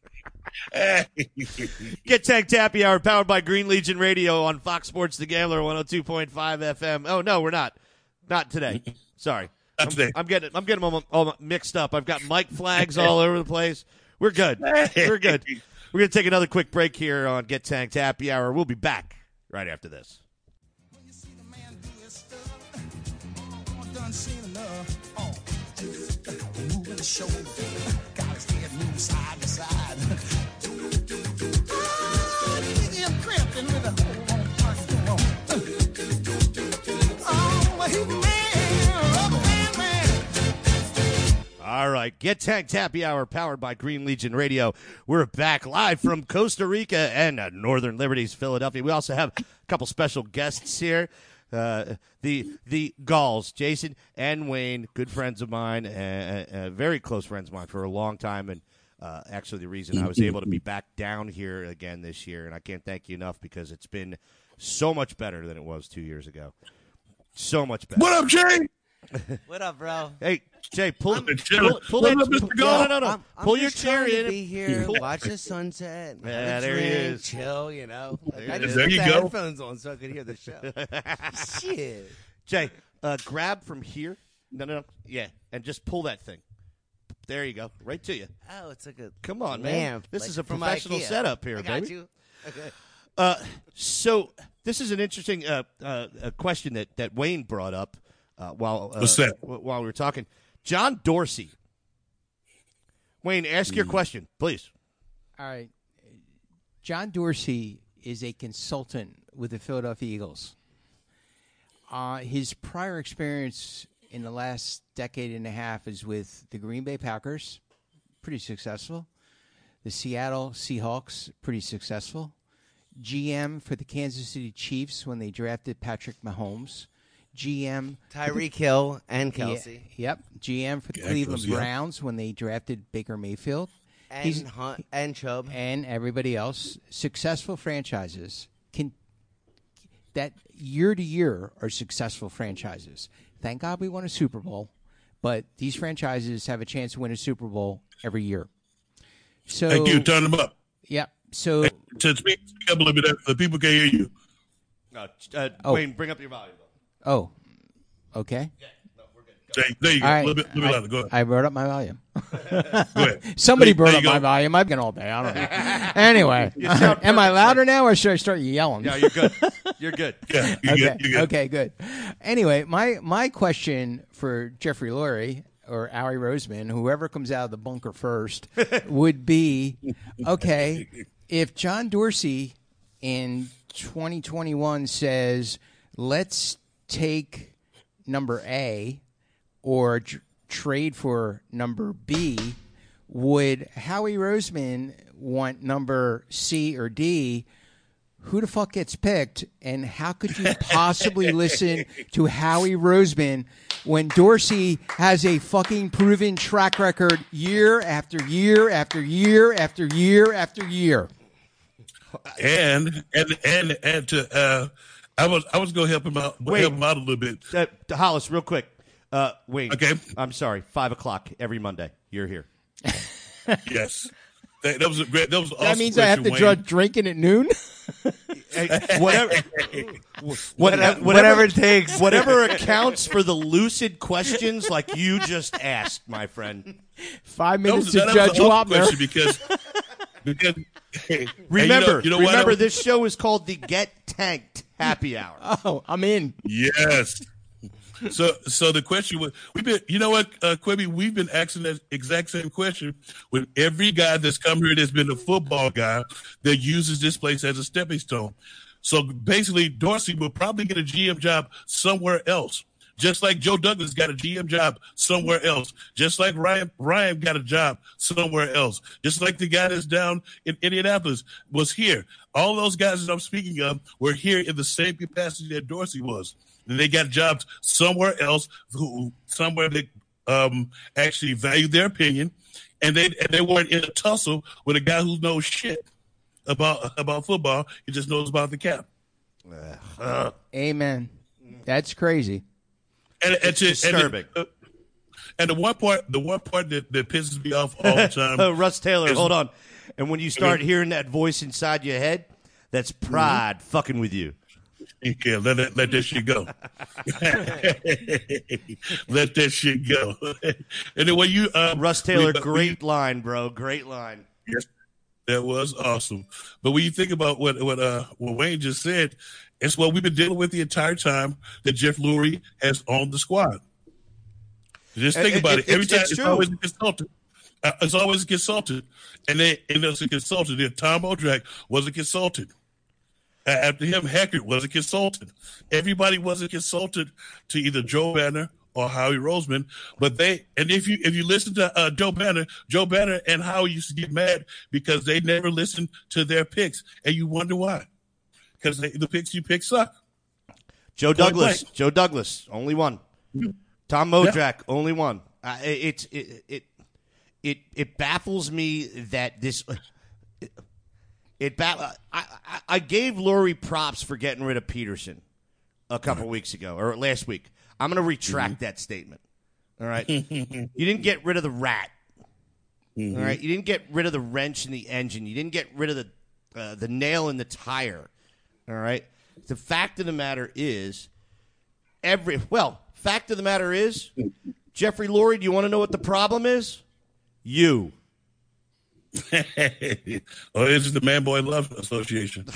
Get Tanked Happy Hour, powered by Green Legion Radio on Fox Sports The Gambler, one oh two point five F M. Oh no, we're not. Not today. Sorry. Not I'm, today. I'm getting I'm getting them all, all mixed up. I've got mic flags all over the place. We're good. We're good. We're going to take another quick break here on Get Tanked Happy Hour. We'll be back right after this. When you see the man do his stuff, oh, done seen enough. Oh, moving the shoulder, got his head moving side to side. Ah, he crimping with a hold on, what's going on? Oh, he's the man, rubber band man. All right, Get Tanked Happy Hour, powered by Green Legion Radio. We're back live from Costa Rica and uh, Northern Liberties, Philadelphia. We also have a couple special guests here. Uh, the the Galls, Jason and Wayne, good friends of mine, uh, uh, very close friends of mine for a long time, and uh, actually the reason I was able to be back down here again this year, and I can't thank you enough because it's been so much better than it was two years ago. So much better. What up, Jay? What up, bro? Hey, Jay, pull, pull, chilling. pull that. What up, Mister No, Gold? no, no, no. I'm, I'm pull your just chair trying to in. Be here, Pull- watch the sunset. have Yeah, a there he drink, is. Chill, you know. Like, I it just is. There put you the go. headphones on so I could hear the show. Shit. Jay, uh, grab from here. No, no, no. Yeah, and just pull that thing. There you go. Right to you. Oh, it's like a Come on, man. lamp, This like is a from professional IKEA. setup here, I got baby. you. Okay. Uh, so this is an interesting uh, uh, a question that, that Wayne brought up uh, while uh, What's that? w- while we were talking. John Dorsey. Wayne, ask your question, please. All right. John Dorsey is a consultant with the Philadelphia Eagles. Uh, his prior experience in the last decade and a half is with the Green Bay Packers, pretty successful. The Seattle Seahawks, pretty successful. G M for the Kansas City Chiefs when they drafted Patrick Mahomes. G M Tyreek Hill and Kelsey. Yeah, yep. G M for the Yeah, Cleveland Kelsey, yeah. Browns when they drafted Baker Mayfield. And Hunt and Chubb. And everybody else. Successful franchises can that year to year are successful franchises. Thank God we won a Super Bowl, but these franchises have a chance to win a Super Bowl every year. So Thank you. Turn them up. Yep. So Hey, to speak, speak up a little bit. The people can hear you. Uh, uh, Oh. Wayne, bring up your volume. oh, okay. There, there you go. All A right. little bit, little bit louder. Go ahead. I brought up my volume. Go ahead. Somebody There- brought there up you my go. volume. I've been all day. I don't know. Anyway, sound am I perfect, louder now, or should I start yelling? Yeah, you're good. You're good. Yeah, you okay. good. You good. Okay, good. Anyway, my my question for Jeffrey Lurie or Howie Roseman, whoever comes out of the bunker first, would be, okay, if John Dorsey in twenty twenty-one says, let's take number A or tr- trade for number B, would Howie Roseman want number C or D? Who the fuck gets picked, and how could you possibly listen to Howie Roseman when Dorsey has a fucking proven track record year after year after year after year after year? And and and and to uh, I was I was gonna help him out. Wait. Help him out a little bit. Uh, Hollis, real quick. Uh, Wayne. Okay. I'm sorry. Five o'clock every Monday. You're here. Yes, that, that was a great. That was an That awesome means I have to question, start Wayne. drinking at noon? Hey, whatever, Whatever, whatever it takes. whatever accounts for the lucid questions like you just asked, my friend. Five That minutes was, to that was Judge an awesome Wapner. question because because hey, Remember, you know, you know remember, what? this show is called the Get Tanked Happy Hour. Oh, I'm in. Yes. So, so the question was, we've been, you know what, uh, Quibby, we've been asking that exact same question with every guy that's come here that's been a football guy that uses this place as a stepping stone. So basically, Dorsey will probably get a G M job somewhere else, just like Joe Douglas got a G M job somewhere else, just like Ryan Ryan got a job somewhere else, just like the guy that's down in Indianapolis was here. All those guys that I'm speaking of were here in the same capacity that Dorsey was. And they got jobs somewhere else, who somewhere they um, actually value their opinion, and they and they weren't in a tussle with a guy who knows shit about about football. He just knows about the cap. Amen. That's crazy. And, and, to, disturbing. And, the, and the one part, the one part that, that pisses me off all the time. Uh, Russ Taylor, is- hold on. And when you start hearing that voice inside your head, that's pride fucking with you. Yeah, let that, let that shit go. Let that shit go. And then when you, um, Russ Taylor, we- great line, bro. Great line. Yes, that was awesome. But when you think about what what uh what Wayne just said, it's what we've been dealing with the entire time that Jeff Lurie has owned the squad. Just think It- about it- it. Every it's- time it's it's, true. always a consultant. Uh, it's always a consultant, and they and there's a consultant. Then Tom Odrak was a consultant. Uh, After him, Hackett was a consultant. Everybody was a consultant to either Joe Banner or Howie Roseman. But they, and if you if you listen to uh, Joe Banner, Joe Banner and Howie used to get mad because they never listened to their picks, and you wonder why? Because the picks you pick suck. Joe Douglas. blank. Joe Douglas, only one. Tom Modrak, only one. Uh, it, it it it it baffles me that this. It, it ba- I, I I gave Lurie props for getting rid of Peterson. a couple weeks ago or last week. I'm going to retract mm-hmm. that statement. All right? You didn't get rid of the rat. Mm-hmm. All right? You didn't get rid of the wrench in the engine. You didn't get rid of the uh, the nail in the tire. All right? The fact of the matter is, every well, fact of the matter is, Jeffrey Lurie, do you want to know what the problem is? You. Oh, this is the Man Boy Love Association.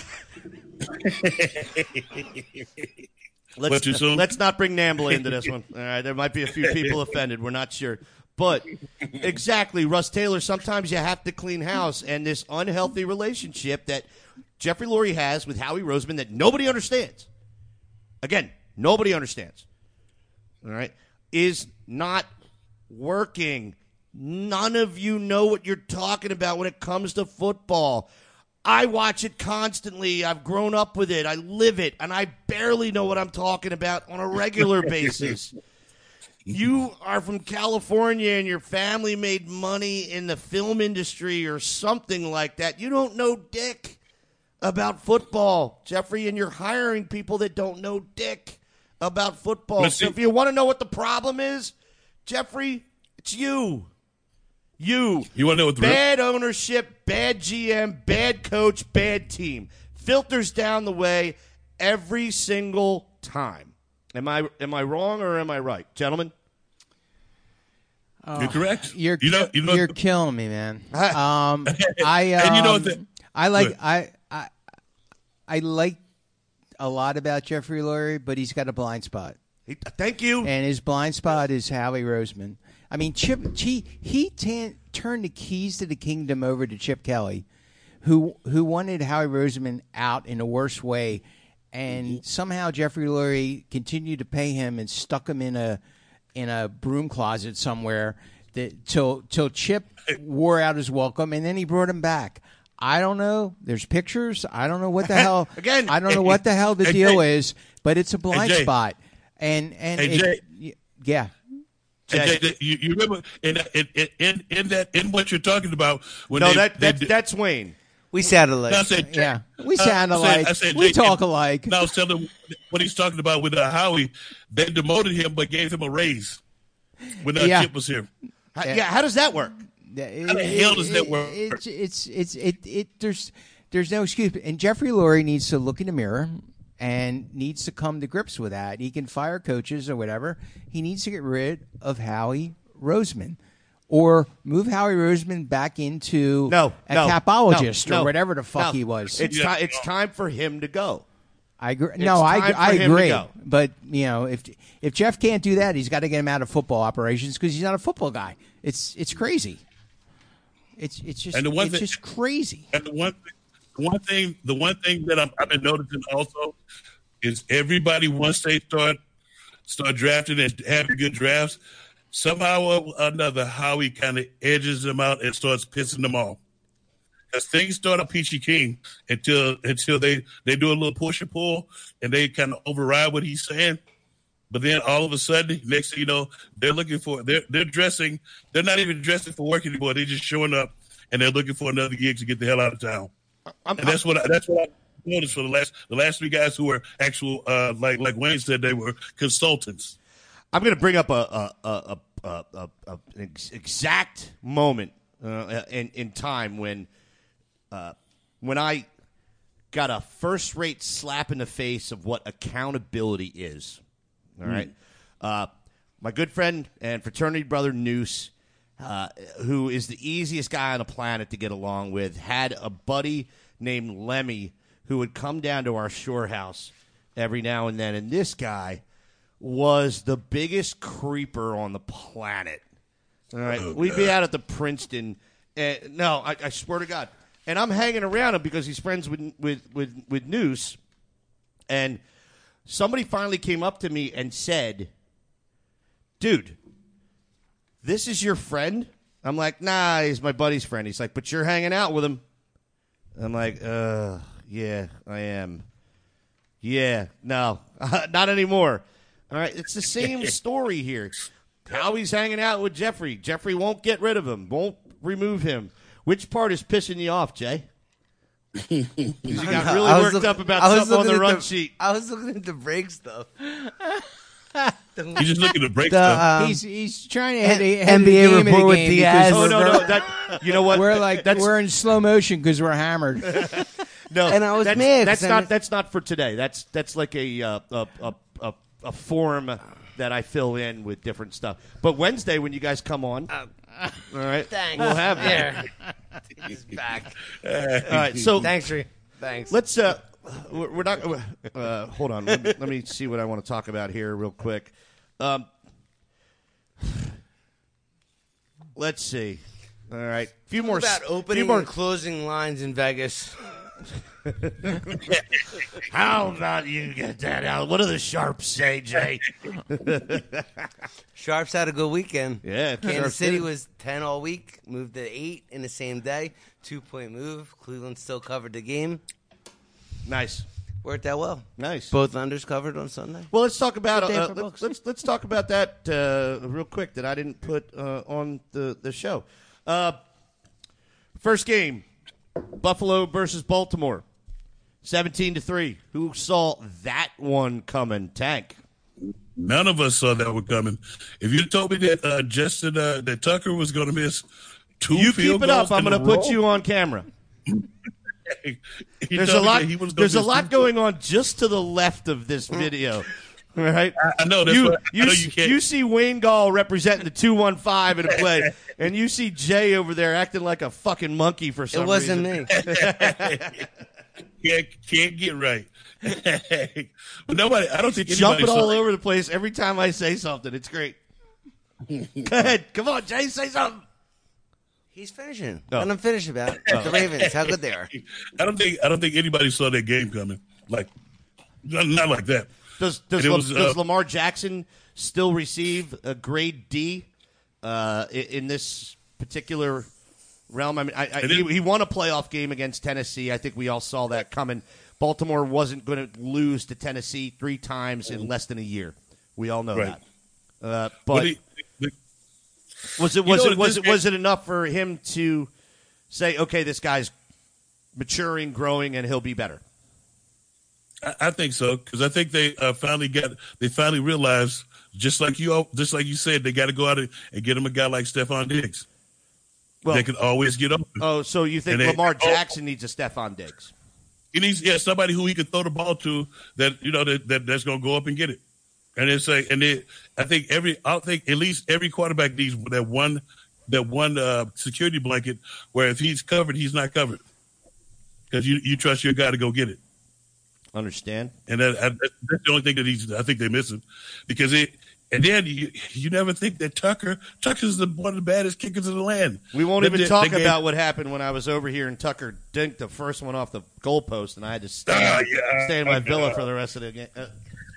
let's, let's not bring Nambla into this one. All right, there might be a few people offended. We're not sure. But exactly, Russ Taylor, sometimes you have to clean house, and this unhealthy relationship that Jeffrey Lurie has with Howie Roseman that nobody understands, again, nobody understands, all right, is not working. None of you know what you're talking about when it comes to football. I watch it constantly. I've grown up with it. I live it, and I barely know what I'm talking about on a regular basis. You are from California, and your family made money in the film industry or something like that. You don't know dick about football, Jeffrey, and you're hiring people that don't know dick about football. So if you want to know what the problem is, Jeffrey, it's you. You. You want to know what the bad real- ownership, bad G M, bad coach, bad team. Filters down the way every single time. Am I am I wrong or am I right, gentlemen? Oh, you're correct. You're you know, you know, you're killing me, man. Um, I um, and you know the, I like I, I I like a lot about Jeffrey Lurie, but he's got a blind spot. He, thank you. And his blind spot is Howie Roseman. I mean, Chip. He he tan, turned the keys to the kingdom over to Chip Kelly, who who wanted Howie Roseman out in a worse way, and mm-hmm. somehow Jeffrey Lurie continued to pay him and stuck him in a in a broom closet somewhere that till till Chip wore out his welcome, and then he brought him back. I don't know. There's pictures. I don't know what the hell. Again, I don't know what the hell the hey, deal Jay, is, but it's a blind hey, spot. And and hey, it, Jay, yeah. Jay, Jay, you, you remember in, in in in that in what you're talking about? When no, they, that, they, that that's Wayne. We sound alike. I said, Jay, Yeah, we sound I alike. said, I said, we Jay, talk alike. Now, I was telling him what he's talking about with uh, Howie. They demoted him, but gave him a raise when uh, Yeah. Chip was here. How, yeah. yeah, how does that work? It, How the hell does that work? It, it's it's it it there's there's no excuse. And Jeffrey Lurie needs to look in the mirror and needs to come to grips with that. He can fire coaches or whatever. He needs to get rid of Howie Roseman, or move Howie Roseman back into no, a no, capologist no, or no, whatever the fuck no. he was. It's time. It's time for him to go. I agree. It's no, I time for I him to agree. go. But you know, if if Jeff can't do that, he's got to get him out of football operations because he's not a football guy. It's it's crazy. It's it's just And the one it's thing- just crazy. And the one, the one thing, the one thing that I'm, I've been noticing also is everybody once they start start drafting and having good drafts, somehow or another, Howie kind of edges them out and starts pissing them off. Because things start up peachy keen until until they, they do a little push and pull and they kind of override what he's saying. But then all of a sudden, next thing you know, they're looking for they're they're dressing. They're not even dressing for work anymore. They're just showing up and they're looking for another gig to get the hell out of town. I'm, And that's what I, that's what I noticed for the last the last three guys who were actual uh, like like Wayne said, they were consultants. I'm going to bring up a a a, a, a, a an ex- exact moment uh, in in time when uh, when I got a first rate slap in the face of what accountability is. All right, uh, my good friend and fraternity brother Noose, uh, who is the easiest guy on the planet to get along with, had a buddy named Lemmy who would come down to our shore house every now and then, and this guy was the biggest creeper on the planet. All right, Oh, we'd God. be out at the Princeton. Uh, no, I, I swear to God, and I'm hanging around him because he's friends with with with, with Noose, and somebody finally came up to me and said, "Dude, this is your friend?" I'm like, "Nah, he's my buddy's friend." He's like, "But you're hanging out with him." I'm like, "Uh, yeah, I am." Yeah, no, not anymore. All right, it's the same story here. Howie's hanging out with Jeffrey. Jeffrey won't get rid of him, won't remove him. Which part is pissing you off, Jay? You got No, really I was worked look- up about I was something on the looking at run the- sheet. I was looking at the break stuff. He's just looking to break The, stuff. um, he's he's trying to head, head N B A the game of report the with game Diaz. because Oh no, we're, no, that you know what? we're like that's we're in slow motion because we're hammered. no, And I was that's, mad 'cause That's I not was- that's not for today. That's that's like a uh, a, a a a form that I fill in with different stuff. But Wednesday when you guys come on, all right, Thanks. we'll have that. He's back. All right, so Thanks, Ree. Thanks. let's uh, we're we're not. Uh, hold on, let me, let me see what I want to talk about here real quick. Um, let's see. All right, a few more. about few opening more. and closing lines in Vegas. How about you get that out? What do the Sharps say, Jay? Sharps had a good weekend. Yeah, Kansas Sharps City did. was ten all week, moved to eight in the same day. Two point move. Cleveland still covered the game. Nice, Worked out well. nice. Both unders covered on Sunday. Well, let's talk about Good day uh, for let's, books. let's let's talk about that uh, real quick that I didn't put uh, on the the show. Uh, first game, Buffalo versus Baltimore, seventeen to three. Who saw that one coming? Tank. None of us saw that one coming. If you told me that uh, Justin uh, that Tucker was going to miss two You field keep it up. goals I'm in going a to put row, you on camera. he There's a told me lot. that he was gonna There's a miss lot two- going on just to the left of this video. All right. I know that's you, what, you, I know s- you can't. you see Wayne Gall representing the two one five in a play, and you see Jay over there acting like a fucking monkey for some It wasn't reason. me. can't, can't get right. But nobody, I don't think anybody Jumping saw all it. over the place every time I say something. It's great. Go ahead. Come on, Jay. Say something. He's finishing. Oh. Let him finish about the Ravens. How good they are. I don't think I don't think anybody saw that game coming. Like, not, not like that. Does does, And it Lam- was, uh, does Lamar Jackson still receive a grade D uh, i- in this particular realm? I mean, I, I, And he, it- he won a playoff game against Tennessee. I think we all saw that coming. Baltimore wasn't going to lose to Tennessee three times in less than a year. We all know Right. that. Uh, But but he, the, was it You was know it what, was this it game- was it enough for him to say, okay, this guy's maturing, growing, and he'll be better? I, I think so because I think they uh, finally got they finally realized just like you all- just like you said they got to go out and, and get him a guy like Stephon Diggs. Well, They can always get open. oh, so you think And they- Lamar oh. Jackson needs a Stephon Diggs? He needs yeah somebody who he can throw the ball to that you know that, that that's going to go up and get it. And it's like and it, I think every I think at least every quarterback needs that one that one uh, security blanket where if he's covered he's not covered because you you trust your guy to go get it. Understand? And that, I, that's the only thing that he's I think they're missing because it. And then you you never think that Tucker Tucker's the, one of the baddest kickers in the land. We won't They- even they- talk they gave- about what happened when I was over here and Tucker dinked the first one off the goalpost, and I had to stay, Ah, yeah. stay in my villa for the rest of the game. Uh,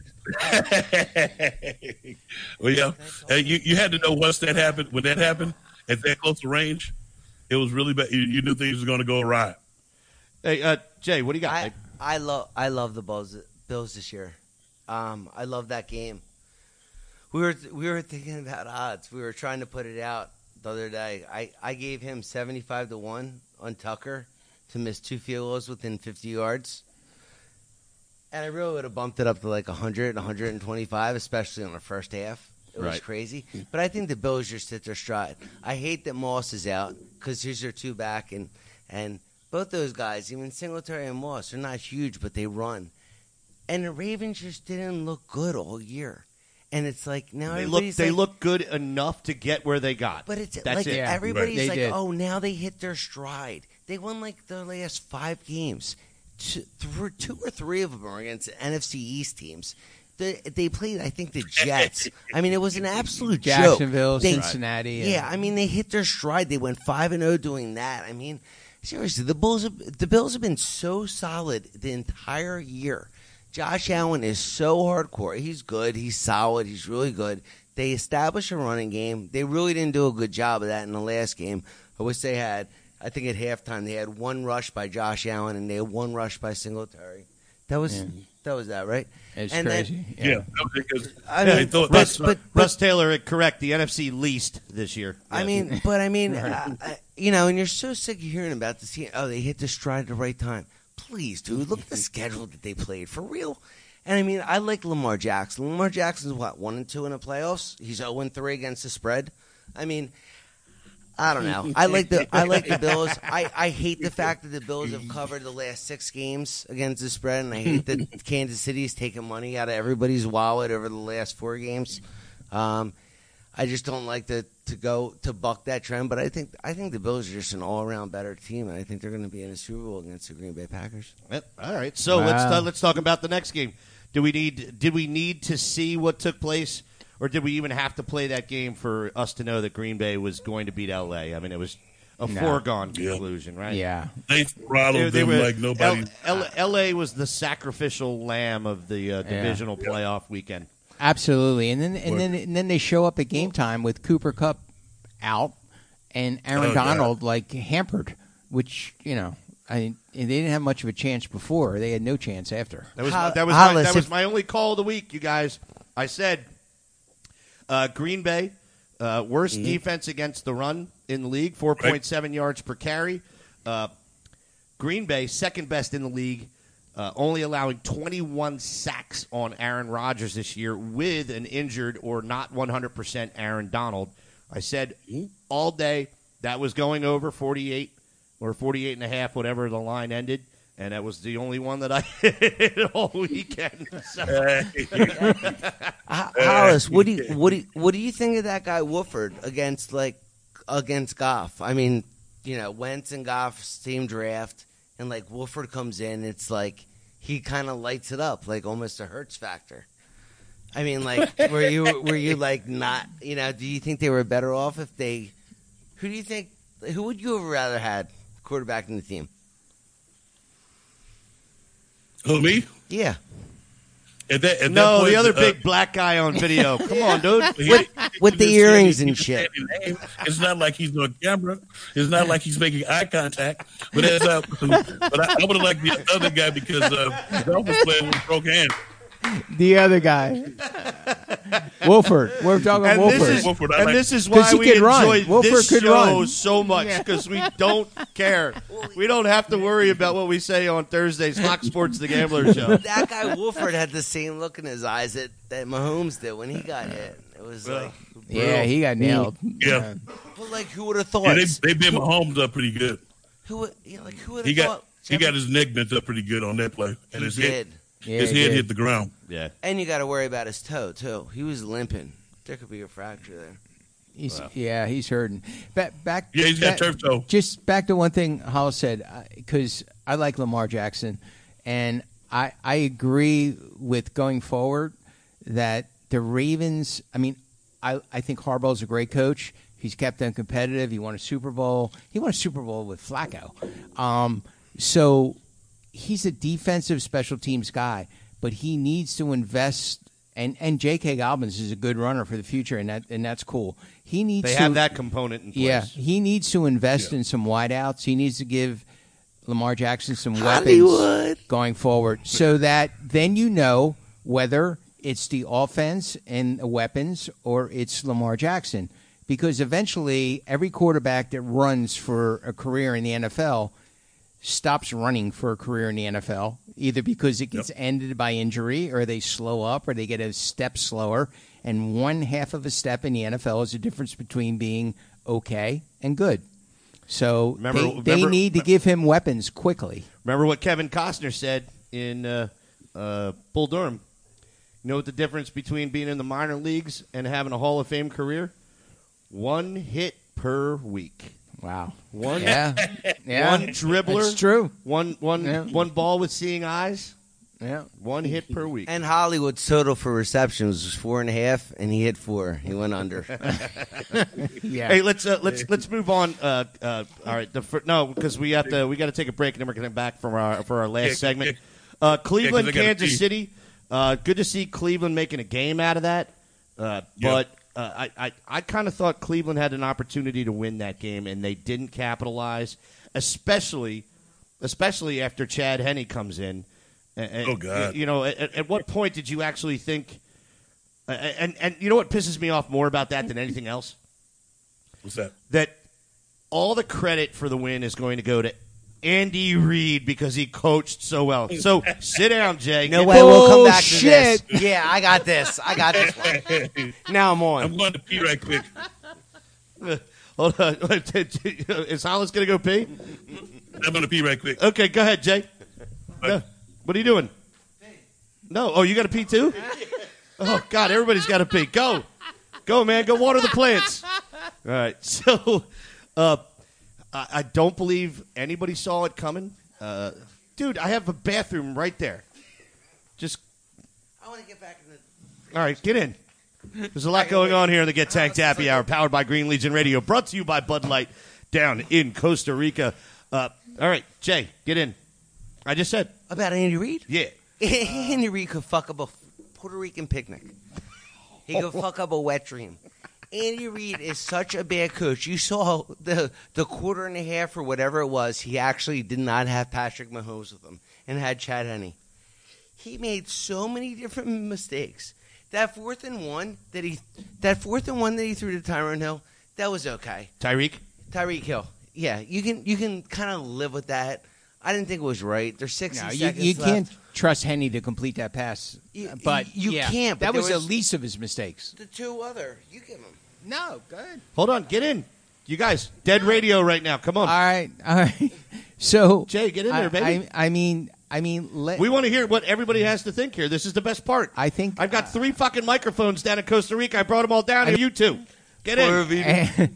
well, yeah, Uh, you you had to know once that happened when that happened at that close to range, it was really bad. You, you knew things were going to go awry. hey, uh, Jay, what do you got? I, babe? I love I love the Bills Bills this year. Um, I love that game. We were we were thinking about odds. We were trying to put it out the other day. I, I gave him seventy five to one on Tucker to miss two field goals within fifty yards. And I really would have bumped it up to like one hundred, one hundred twenty-five, especially on the first half. It was Right. crazy. But I think the Bills just hit their stride. I hate that Moss is out because here's their two back. And, and both those guys, even Singletary and Moss, they're not huge, but they run. And the Ravens just didn't look good all year. And it's like now They look everybody's they like, look good enough to get where they got. but it's That's like it. Yeah. everybody's They like, did. oh, now they hit their stride. They won like their last five games. Two, th- two or three of them are against N F C East teams. They, they played, I think, the Jets. I mean, it was an absolute Jacksonville, joke. They- Cincinnati. Yeah, I mean, they hit their stride. They went five and zero doing that. I mean, seriously, the Bulls, have, the Bills have been so solid the entire year. Josh Allen is so hardcore. He's good. He's solid. He's really good. They established a running game. They really didn't do a good job of that in the last game. I wish they had. I think at halftime they had one rush by Josh Allen and they had one rush by Singletary. That was Yeah. that was that right? It's And then- crazy. Yeah, that was because I they mean, thought but, that's but, Russ Taylor, correct. The N F C least this year. I Yes. mean, but I mean, uh, I, you know, and you're so sick of hearing about this. Oh, they hit the stride at the right time. Please, dude, look at the schedule that they played for real. And I mean, I like Lamar Jackson. Lamar Jackson's what, one and two in the playoffs. He's zero and three against the spread. I mean, I don't know. I like the I like the Bills. I, I hate the fact that the Bills have covered the last six games against the spread, and I hate that Kansas City's taking money out of everybody's wallet over the last four games. Um, I just don't like to, to go to buck that trend, but I think I think the Bills are just an all around better team, and I think they're going to be in the Super Bowl against the Green Bay Packers. Yep. All right, so Wow. let's uh, let's talk about the next game. Do we need did we need to see what took place, or did we even have to play that game for us to know that Green Bay was going to beat L A? I mean, it was a No. foregone Yeah. conclusion, right? Yeah. They throttled They- they them were- like nobody. L- L- LA was the sacrificial lamb of the uh, divisional playoff weekend. Absolutely, and then and then and then they show up at game time with Cooper Kupp out and Aaron Oh, God. Donald like hampered, which you know, I they didn't have much of a chance before. They had no chance after. That was Ho- my, that was my, Hollis, that was if- my only call of the week, you guys. I said uh, Green Bay uh, worst Mm-hmm. defense against the run in the league, four point seven yards per carry. Uh, Green Bay second best in the league, uh, only allowing twenty-one sacks on Aaron Rodgers this year with an injured or not one hundred percent Aaron Donald. I said all day that was going over forty-eight or forty-eight and a half, whatever the line ended. And that was the only one that I hit all weekend. So, Ho- Hollis, what do you what do you, what do you think of that guy Wolford against like against Goff? I mean, you know, Wentz and Goff same draft, and like Wolford comes in, it's like he kind of lights it up, like almost a Hurts factor. I mean, like, were you were you like not? You know, do you think they were better off if they? Who do you think? Who would you have rather had quarterback in the team? Who, me? Yeah, At that, at no, that point, the other uh, big black guy on video. Come on, dude. he- with, with the he- earrings he- and he- shit. It's not like he's on camera. It's not like he's making eye contact. But as uh, but I, I would have liked the other guy because uh, Golf was playing with broke hand. The other guy, Wolford. We're talking And Wolford. this is Wolford, I and like- this is 'Cause why he we can run. enjoy Wolford this could show run. so much because we don't care. We don't have to worry about what we say on Thursdays. Fox Sports, the Gambler Show. That guy Wolford had the same look in his eyes that, that Mahomes did when he got hit. It was like, yeah, he got nailed. Yeah, well, like who would have thought? yeah, they they bit Mahomes up pretty good. who would, you know, like who would He have got thought? he got his neck bent up pretty good on that play, and He his did, head Yeah, his he head did. hit the ground. Yeah. and you got to worry about his toe too. He was limping. There could be a fracture there. He's, yeah, he's hurting. Back, back. Yeah, he's got back- turf toe. Just back to one thing Hollis said, because I like Lamar Jackson, and I I agree with going forward that the Ravens. I mean, I I think Harbaugh's a great coach. He's kept them competitive. He won a Super Bowl. He won a Super Bowl with Flacco. Um, so he's a defensive special teams guy, but he needs to invest. And and J K. Dobbins is a good runner for the future, and that and that's cool. He needs They to have that component in place. yeah, he needs to invest Yeah. in some wideouts. He needs to give Lamar Jackson some Hollywood. weapons going forward, so that then you know whether it's the offense and the weapons or it's Lamar Jackson. Because eventually, every quarterback that runs for a career in the N F L stops running for a career in the N F L, either because it gets ended by injury or they slow up or they get a step slower. And one half of a step in the N F L is the difference between being okay and good. So Remember- they, they remember- need to give him weapons quickly. Remember what Kevin Costner said in uh, uh, Bull Durham? You know what the difference between being in the minor leagues and having a Hall of Fame career? One hit per week. Wow. One, Yeah. yeah. one dribbler. It's true. One, one, Yeah. one ball with seeing eyes. Yeah. One hit per week. And Hollywood's total for receptions was four and a half, and he hit four. He went under. Yeah. Hey, let's uh, let's let's move on. Uh, uh, all right, the fir- no, because we have to we got to take a break, and then we're coming back for our for our last Yeah, segment. yeah. Uh, Cleveland, I gotta Kansas pee. City. Uh, good to see Cleveland making a game out of that. Uh, Yeah. but uh, I I, I kind of thought Cleveland had an opportunity to win that game, and they didn't capitalize, especially especially after Chad Henne comes in. And, Oh, God. You know, at, at what point did you actually think? Uh, and and you know what pisses me off more about that than anything else? What's that? That all the credit for the win is going to go to Andy Reid because he coached so well. So sit down, Jay. No Get- way. We'll come back to Bullshit. this. Yeah, I got this. I got this one. Now I'm on. I'm going to pee right quick. Hold on. Is Hollis going to go pee? I'm going to pee right quick. Okay, go ahead, Jay. No. What are you doing? No. Oh, you got to pee too? Oh, God, everybody's got to pee. Go. Go, man. Go water the plants. All right. So, uh, I, I don't believe anybody saw it coming. Uh, dude, I have a bathroom right there. Just, I want to get back in the. all right, get in. There's a lot going on here in the Get Tanked Happy Hour, powered by Green Legion Radio, brought to you by Bud Light down in Costa Rica. Uh, all right, Jay, get in. I just said. About Andy Reid? Yeah. Andy Reid could fuck up a Puerto Rican picnic. He could fuck up a wet dream. Andy Reid is such a bad coach. You saw the the quarter and a half or whatever it was. He actually did not have Patrick Mahomes with him and had Chad Henne. He made so many different mistakes. That fourth and one that he that fourth and one that he threw to Tyrone Hill, that was okay. Tyreek? Tyreek Hill. Yeah, you can you can kind of live with that. I didn't think it was right. There's sixty No, you, seconds you left. can't trust Henny to complete that pass. You- but you yeah, can't, but That there was, was- the least of his mistakes. The two other, you give him. No, good. Hold on, get in. You guys, dead radio right now. Come on. All right, all right. So Jay, get in I, there, baby. I, I mean, I mean, let, We want to hear what everybody has to think here. This is the best part. I think I've got three fucking microphones down in Costa Rica. I brought them all down here. You two. Get in. And-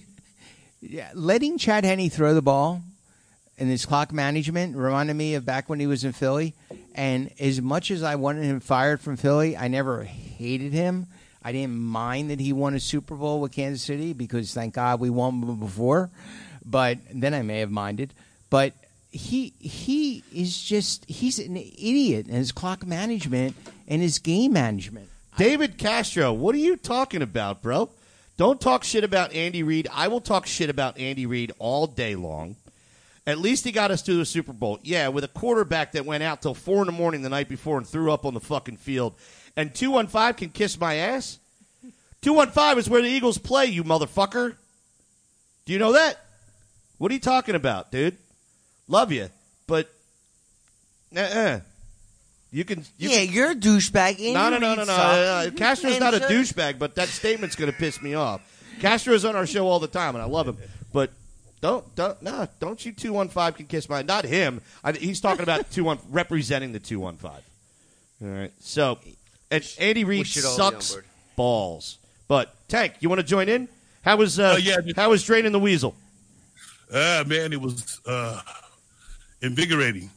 yeah, letting Chad Henne throw the ball and his clock management reminded me of back when he was in Philly. And as much as I wanted him fired from Philly, I never hated him. I didn't mind that he won a Super Bowl with Kansas City because, thank God, we won before. But then I may have minded. But he he is just he's an idiot in his clock management and his game management. David Castro, what are you talking about, bro? Don't talk shit about Andy Reid. I will talk shit about Andy Reid all day long. At least he got us to the Super Bowl. Yeah, with a quarterback that went out till four in the morning the night before and threw up on the fucking field. And two one five can kiss my ass? two one five is where the Eagles play, you motherfucker. Do you know that? What are you talking about, dude? Love you, but uh-uh. You can. You yeah, can, you're a douchebag. Andy no, no, no, Reid no, no. sucks. Uh, Castro's And not a so- douchebag, but that statement's going to piss me off. Castro's on our show all the time, and I love him. But don't, don't, no, don't you two one five can kiss my. Not him. I, he's talking about two one representing the two one five. All right. So, and Andy Reid should all be on sucks board. balls. But Tank, you want to join in? How was uh, Oh, yeah. how was draining the weasel? Ah, man, it was uh, invigorating.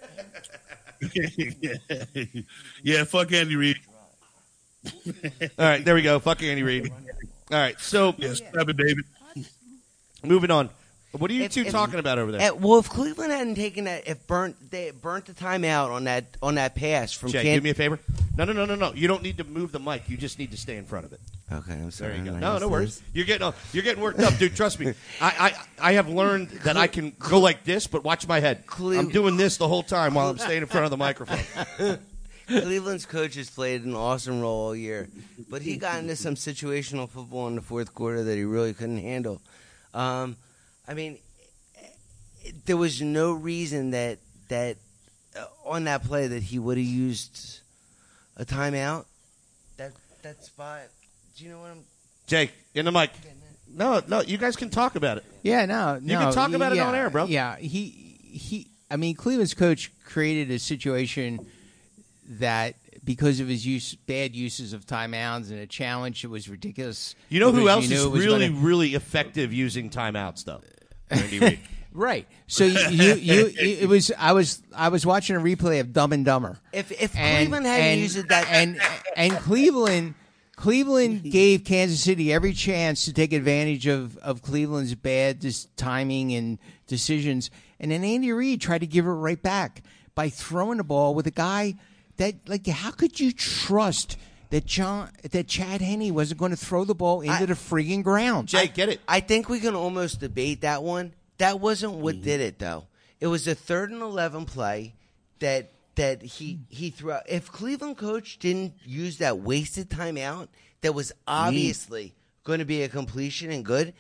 Yeah, fuck Andy Reid. All right, there we go. Fuck Andy Reid. All right, so Yeah, stop it, David. moving on. What are you If- two if- talking about over there? Uh, well, if Cleveland hadn't taken that, if burnt they burnt the timeout on that on that pass from Jay, Can- do me a favor. No, no, no, no, no. You don't need to move the mic. You just need to stay in front of it. Okay, I'm sorry. There you go. I No, no understand. worries. You're getting you're getting worked up, dude. Trust me. I, I, I have learned that I can go like this, but watch my head. Cle- I'm doing this the whole time while I'm staying in front of the microphone. Cleveland's coach has played an awesome role all year, but he got into some situational football in the fourth quarter that he really couldn't handle. Um, I mean, it- there was no reason that that uh, on that play that he would have used a timeout. That that spot. Do you know what I'm Jake, in the mic. getting at? No, no. You guys can talk about it. Yeah, no, no. can talk about it yeah, on air, bro. Yeah, he he. I mean, Cleveland's coach created a situation that because of his use, bad uses of timeouts and a challenge, it was ridiculous. You know who because else you knew is it was really, gonna- really effective using timeouts, though? Andy Reid. right? So you, you, you, it was. I was, I was watching a replay of Dumb and Dumber. If if And- Cleveland hadn't and- used it that and and Cleveland Cleveland gave Kansas City every chance to take advantage of, of Cleveland's bad dis- timing and decisions, and then Andy Reid tried to give it right back by throwing the ball with a guy that, like, how could you trust that John that Chad Henne wasn't going to throw the ball into I- the friggin' ground? Jake, get it. I think we can almost debate that one. That wasn't what did it, though. It was a third and eleven play that that he he threw out. If Cleveland coach didn't use that wasted timeout, that was obviously going to be a completion and good.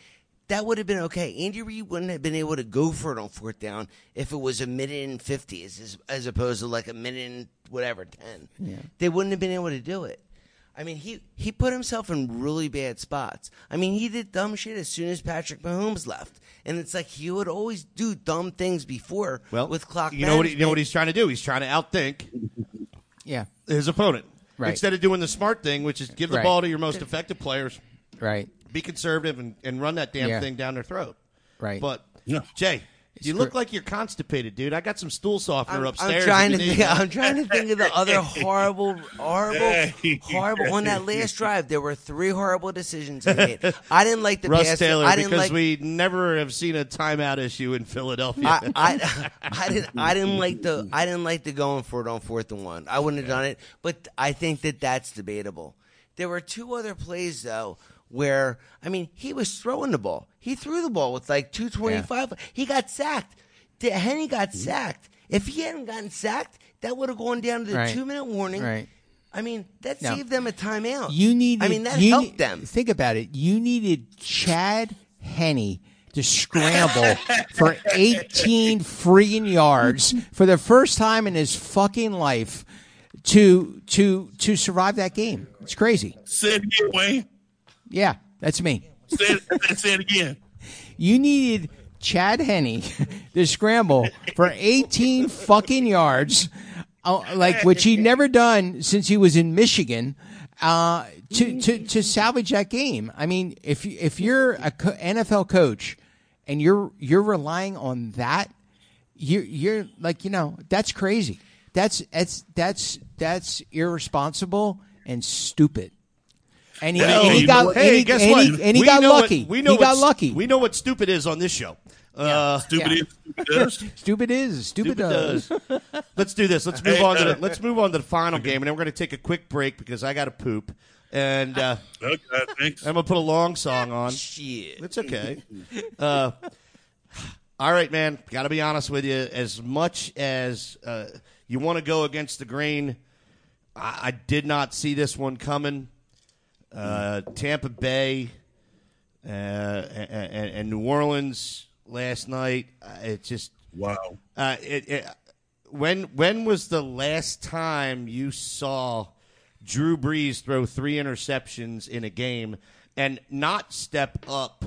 that would have been okay. Andy Reid wouldn't have been able to go for it on fourth down if it was a minute and fifty as, as opposed to like a minute and whatever, ten. Yeah. They wouldn't have been able to do it. I mean, he, he put himself in really bad spots. I mean, he did dumb shit as soon as Patrick Mahomes left. And it's like he would always do dumb things before Well, with clock you know what? He, you know what management. he's trying to do? He's trying to outthink Yeah. his opponent Right. instead of doing the smart thing, which is give the Right. ball to your most effective players, Right. be conservative, and, and run that damn Yeah. thing down their throat. Right. But Yeah. Jay, you cr- look like you're constipated, dude. I got some stool softener I'm, upstairs. I'm trying if to you need think. one. I'm trying to think of the other horrible, horrible, horrible. On that last drive, there were three horrible decisions he made. I didn't like the Russ pass. Taylor, I didn't because like. we never have seen a timeout issue in Philadelphia. I, I, I didn't. I didn't like the. I didn't like the going for it on fourth and one. I wouldn't have done it. But I think that that's debatable. There were two other plays though where I mean he was throwing the ball. He threw the ball with like two twenty-five. He got sacked. The- Henny got sacked. If he hadn't gotten sacked, that would have gone down to the Right. two minute warning. Right. I mean, that No. saved them a timeout. You needed. I mean, that you helped need- them. Think about it. You needed Chad Henne to scramble for eighteen friggin' yards for the first time in his fucking life to to to survive that game. It's crazy. Say it again, Wayne. Yeah, that's me. Say it, say it again. You needed Chad Henne to scramble for eighteen fucking yards, uh, like which he'd never done since he was in Michigan, uh, to, to to salvage that game. I mean, if you, if you're a co- N F L coach and you're you're relying on that, you're you're like you know that's crazy. That's that's that's that's irresponsible and stupid. And he, Well, and he you got know what? and Hey, he, guess and what? he, and he We got know what- lucky. we know he got what's- lucky. We know what stupid is on this show. Uh, Stupid Yeah. is, stupid does. Stupid is stupid, Stupid does. does. Let's do this. Let's move on to the, let's move on to the final game, and then we're going to take a quick break because I got to poop, and uh, Okay, thanks. I'm going to put a long song on. Shit. It's okay. Uh, all right, man. Got to be honest with you. As much as uh, you want to go against the grain, I, I did not see this one coming. Uh, Tampa Bay uh, and, and New Orleans last night. uh, It just Wow. uh, it, it, when when was the last time you saw Drew Brees throw three interceptions in a game and not step up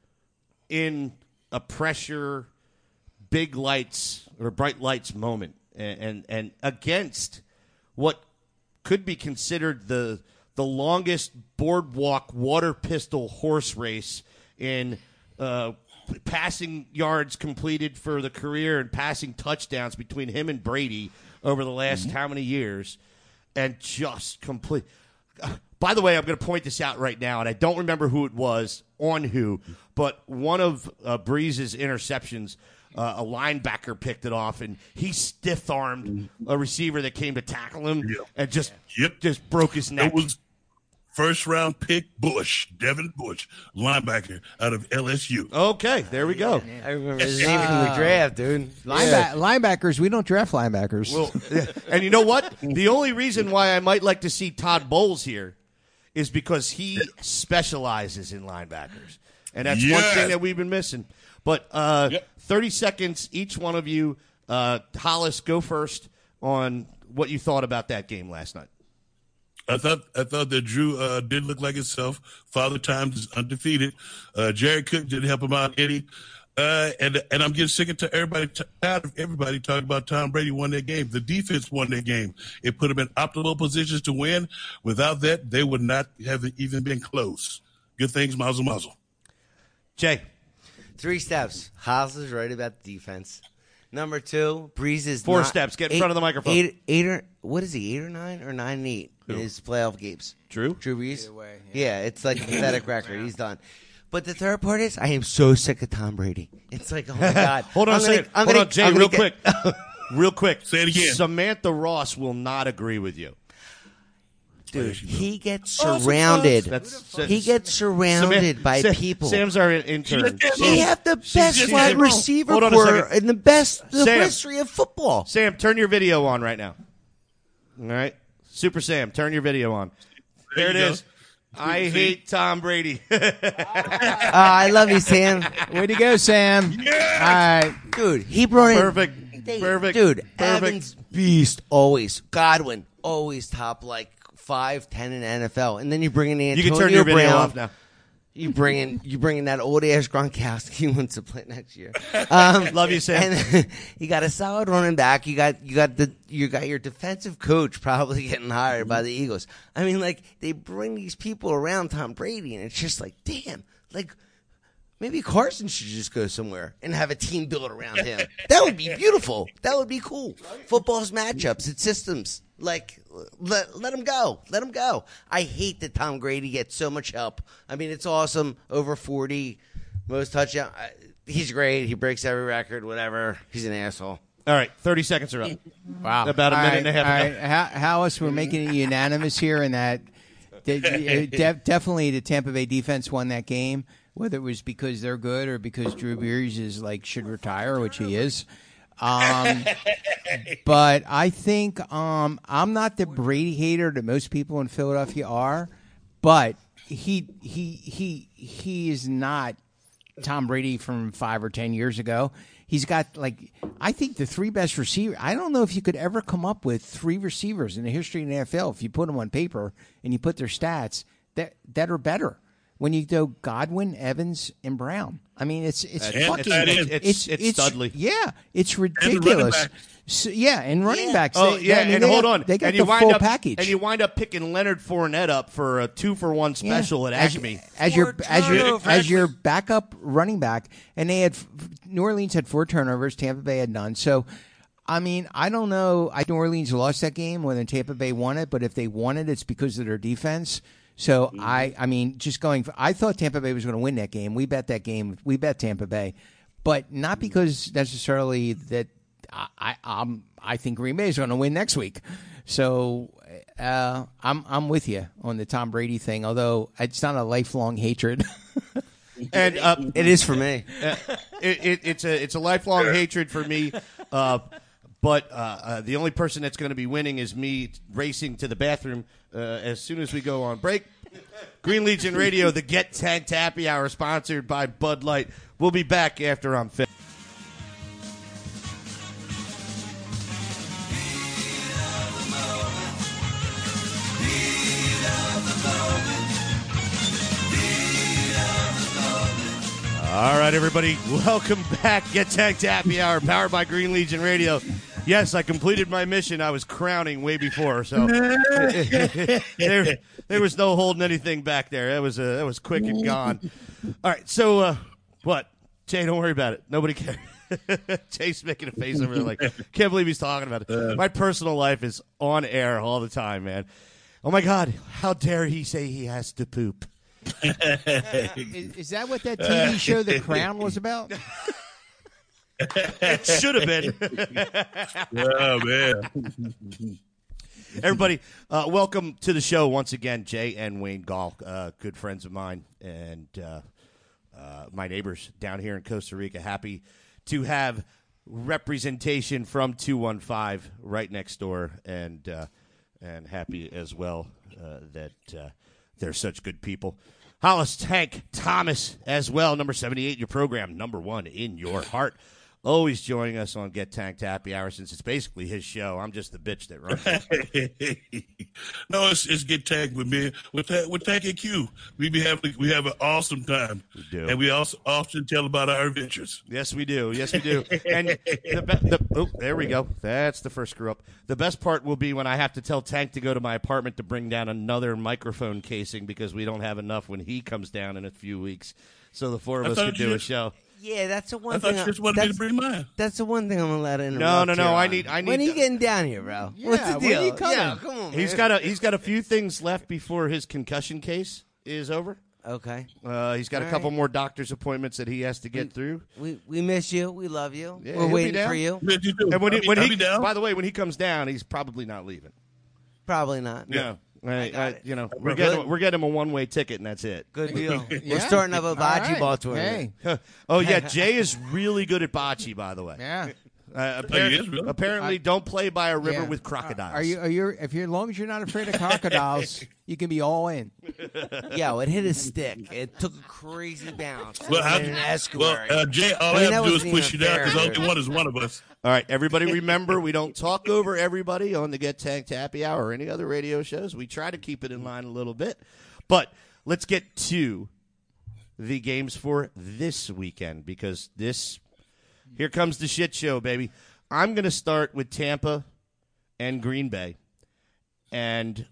in a pressure, big lights or bright lights moment, and and, and against what could be considered the the longest boardwalk water pistol horse race in uh, passing yards completed for the career and passing touchdowns between him and Brady over the last how many years, and just complete. By the way, I'm going to point this out right now, and I don't remember who it was on who, but one of uh, Breeze's interceptions, uh, a linebacker picked it off, and he stiff-armed a receiver that came to tackle him Yep. and just Yep. just broke his neck. It was first round pick Bush, Devin Bush, linebacker out of L S U. Okay, there we go. I remember his name from the draft, dude. Lineba- Linebackers, we don't draft linebackers. Well, and you know what? The only reason why I might like to see Todd Bowles here is because he specializes in linebackers, and that's one Yeah. thing that we've been missing. But uh, Yep. thirty seconds, each one of you. Uh, Hollis, go first on what you thought about that game last night. I thought I thought that Drew uh, did look like himself. Father Time is undefeated. Uh, Jared Cook did help him out. Eddie, uh, and and I'm getting sick of to everybody tired of everybody talking about Tom Brady won that game. The defense won that game. It put them in optimal positions to win. Without that, they would not have even been close. Good things, Mazel Mazel. Jay, Three steps. Haas is right about the defense. Number two, Breeze is Four not- steps. Get in eight- front of the microphone. Eight, eight or what is he? Eight or nine or nine and eight in his playoff games. Drew? Drew Brees. Either way, yeah. it's like a pathetic record. He's done. But the third part is, I am so sick of Tom Brady. It's like, oh my god. Hold on I'm a gonna- second. I'm Hold gonna- on, Jay, I'm real gonna quick. get- Real quick. Say it again. Samantha Ross will not agree with you. Dude, he gets Oh, surrounded. That's- he gets surrounded Sam- by Sam- people. Sam's our intern. He have the best just- wide Sam, receiver hold on a core second. in the best the Sam. history of football. Sam, turn your video on right now. All right, Super Sam, turn your video on. There, There it you is. I hate Tom Brady. Uh, I love you, Sam. Way to go, Sam. All right. Dude, he brought in Perfect. They- Perfect. Dude, Perfect. Evans beast always. Godwin always top like five, ten in the N F L, and then you bring in Antonio You can turn your video Brown. off now. You bring in you bring in that old ass Gronkowski who wants to play next year. Um, Love you, Sam. And you got a solid running back. You got you got the you got your defensive coach probably getting hired by the Eagles. I mean, like they bring these people around Tom Brady, and it's just like, damn, like. Maybe Carson should just go somewhere and have a team built around him. That would be beautiful. That would be cool. Football's matchups. It's systems. Like, let, let him go. Let him go. I hate that Tom Brady gets so much help. I mean, it's awesome. Over forty, most touchdown. I- He's great. He breaks every record, whatever. He's an asshole. All right, thirty seconds are up. Wow. About a All minute right, and a half All ago. right. How, how else we're making it unanimous here in that the, de- definitely the Tampa Bay defense won that game, whether it was because they're good or because Drew Brees is like should retire, which he is. Um, but I think um, I'm not the Brady hater that most people in Philadelphia are, but he he he he is not Tom Brady from five or ten years ago. He's got like I think the three best receivers. I don't know if you could ever come up with three receivers in the history of the N F L if you put them on paper and you put their stats that that are better. When you go Godwin, Evans, and Brown, I mean it's it's And fucking tight end. it's It's- it's, it's Studley. Yeah, it's running ridiculous. backs. So, yeah, and running Yeah. backs. Oh they, yeah, I mean, and they hold got, on. they got and the you wind full up, package. And you wind up picking Leonard Fournette up for a two for one special Yeah. at as, Acme. as your Four as your turnovers. as your backup running back, and they had New Orleans had four turnovers, Tampa Bay had none. So, I mean, I don't know. I New Orleans lost that game when Tampa Bay won it, but if they won it, it's because of their defense. So Mm-hmm. I, I mean, just going. I thought Tampa Bay was going to win that game. We bet that game. We bet Tampa Bay, but not because necessarily that I, I, I'm. I think Green Bay is going to win next week. So uh, I'm, I'm with you on the Tom Brady thing. Although it's not a lifelong hatred. And uh, It is for me. it, it, it's a it's a lifelong hatred for me. Uh, but uh, uh, the only person that's going to be winning is me racing to the bathroom uh, as soon as we go on break. Green Legion Radio, the Get Tanked Happy Hour, sponsored by Bud Light. We'll be back after I'm finished. All right, everybody, welcome back. Get Tanked Happy Hour, powered by Green Legion Radio. Yes, I completed my mission. I was crowning way before, so there, there was no holding anything back there. That was uh, that was quick and gone. All right, so uh, what? Jay, don't worry about it. Nobody cares. Jay's making a face over there like, can't believe he's talking about it. My personal life is on air all the time, man. Oh, my God, how dare he say he has to poop? is, is that what that T V show The Crown was about? It should have been. Oh, man. Everybody, uh, welcome to the show once again. Jay and Wayne Gall, uh, good friends of mine and uh, uh, my neighbors down here in Costa Rica. Happy to have representation from two one five right next door, and uh, and happy as well uh, that uh, they're such good people. Hollis Tank Thomas as well, number seventy-eight in your program, number one in your heart. Always joining us on Get Tanked Happy Hour since it's basically his show. I'm just the bitch that runs it. No, it's, it's Get Tagged with me. With ta- with Tank and Q, we be having we have an awesome time, We do. and we also often tell about our adventures. Yes, we do. Yes, we do. And the, be- the oh, there we go. That's the first screw up. The best part will be when I have to tell Tank to go to my apartment to bring down another microphone casing because we don't have enough when he comes down in a few weeks. So the four of I us thought could you do a just- show. Yeah, that's the one I thought thing. you just wanted me to that's, bring mine. that's the one thing I'm gonna let interrupt. No, no, no, you I on. need- I need When are you to- getting down here, bro? Yeah, What's the when are deal? you coming? Yeah, come on, man. He's got a he's got a few things left before his concussion case is over. Okay. Uh, he's got a All couple right. more doctor's appointments that he has to get through. We we miss you. We love you. Yeah, We're he'll be waiting down. for you. Yeah, you do. And when I'll he, be- when I'll he be down. by the way, when he comes down, he's probably not leaving. Probably not. No, I, got I, it. you know, we're Good. getting we're getting him a one way ticket, and that's it. Good deal. Yeah. We're starting up a All bocce right. ball tournament. Hey, Oh yeah, Jay is really good at bocce, by the way. yeah. Uh, Oh, he appar- is, really? apparently, don't play by a river Yeah. with crocodiles. Are you? Are you? If you're, as long as you're not afraid of crocodiles, you can be all in. Yo, it hit a stick. It took a crazy bounce. Well, It I, went in an well estuary. uh, Jay, all I I, mean, have that to do is wasn't push you even down fair, because all dude. you want is one of us. All right, everybody remember, we don't talk over everybody on the Get Tanked Happy Hour or any other radio shows. We try to keep it in line a little bit. But let's get to the games for this weekend because this, here comes the shit show, baby. I'm going to start with Tampa and Green Bay. And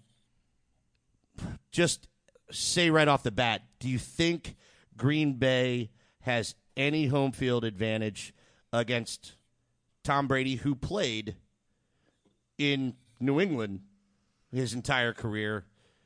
just say right off the bat, do you think Green Bay has any home field advantage against Tom Brady, who played in New England his entire career?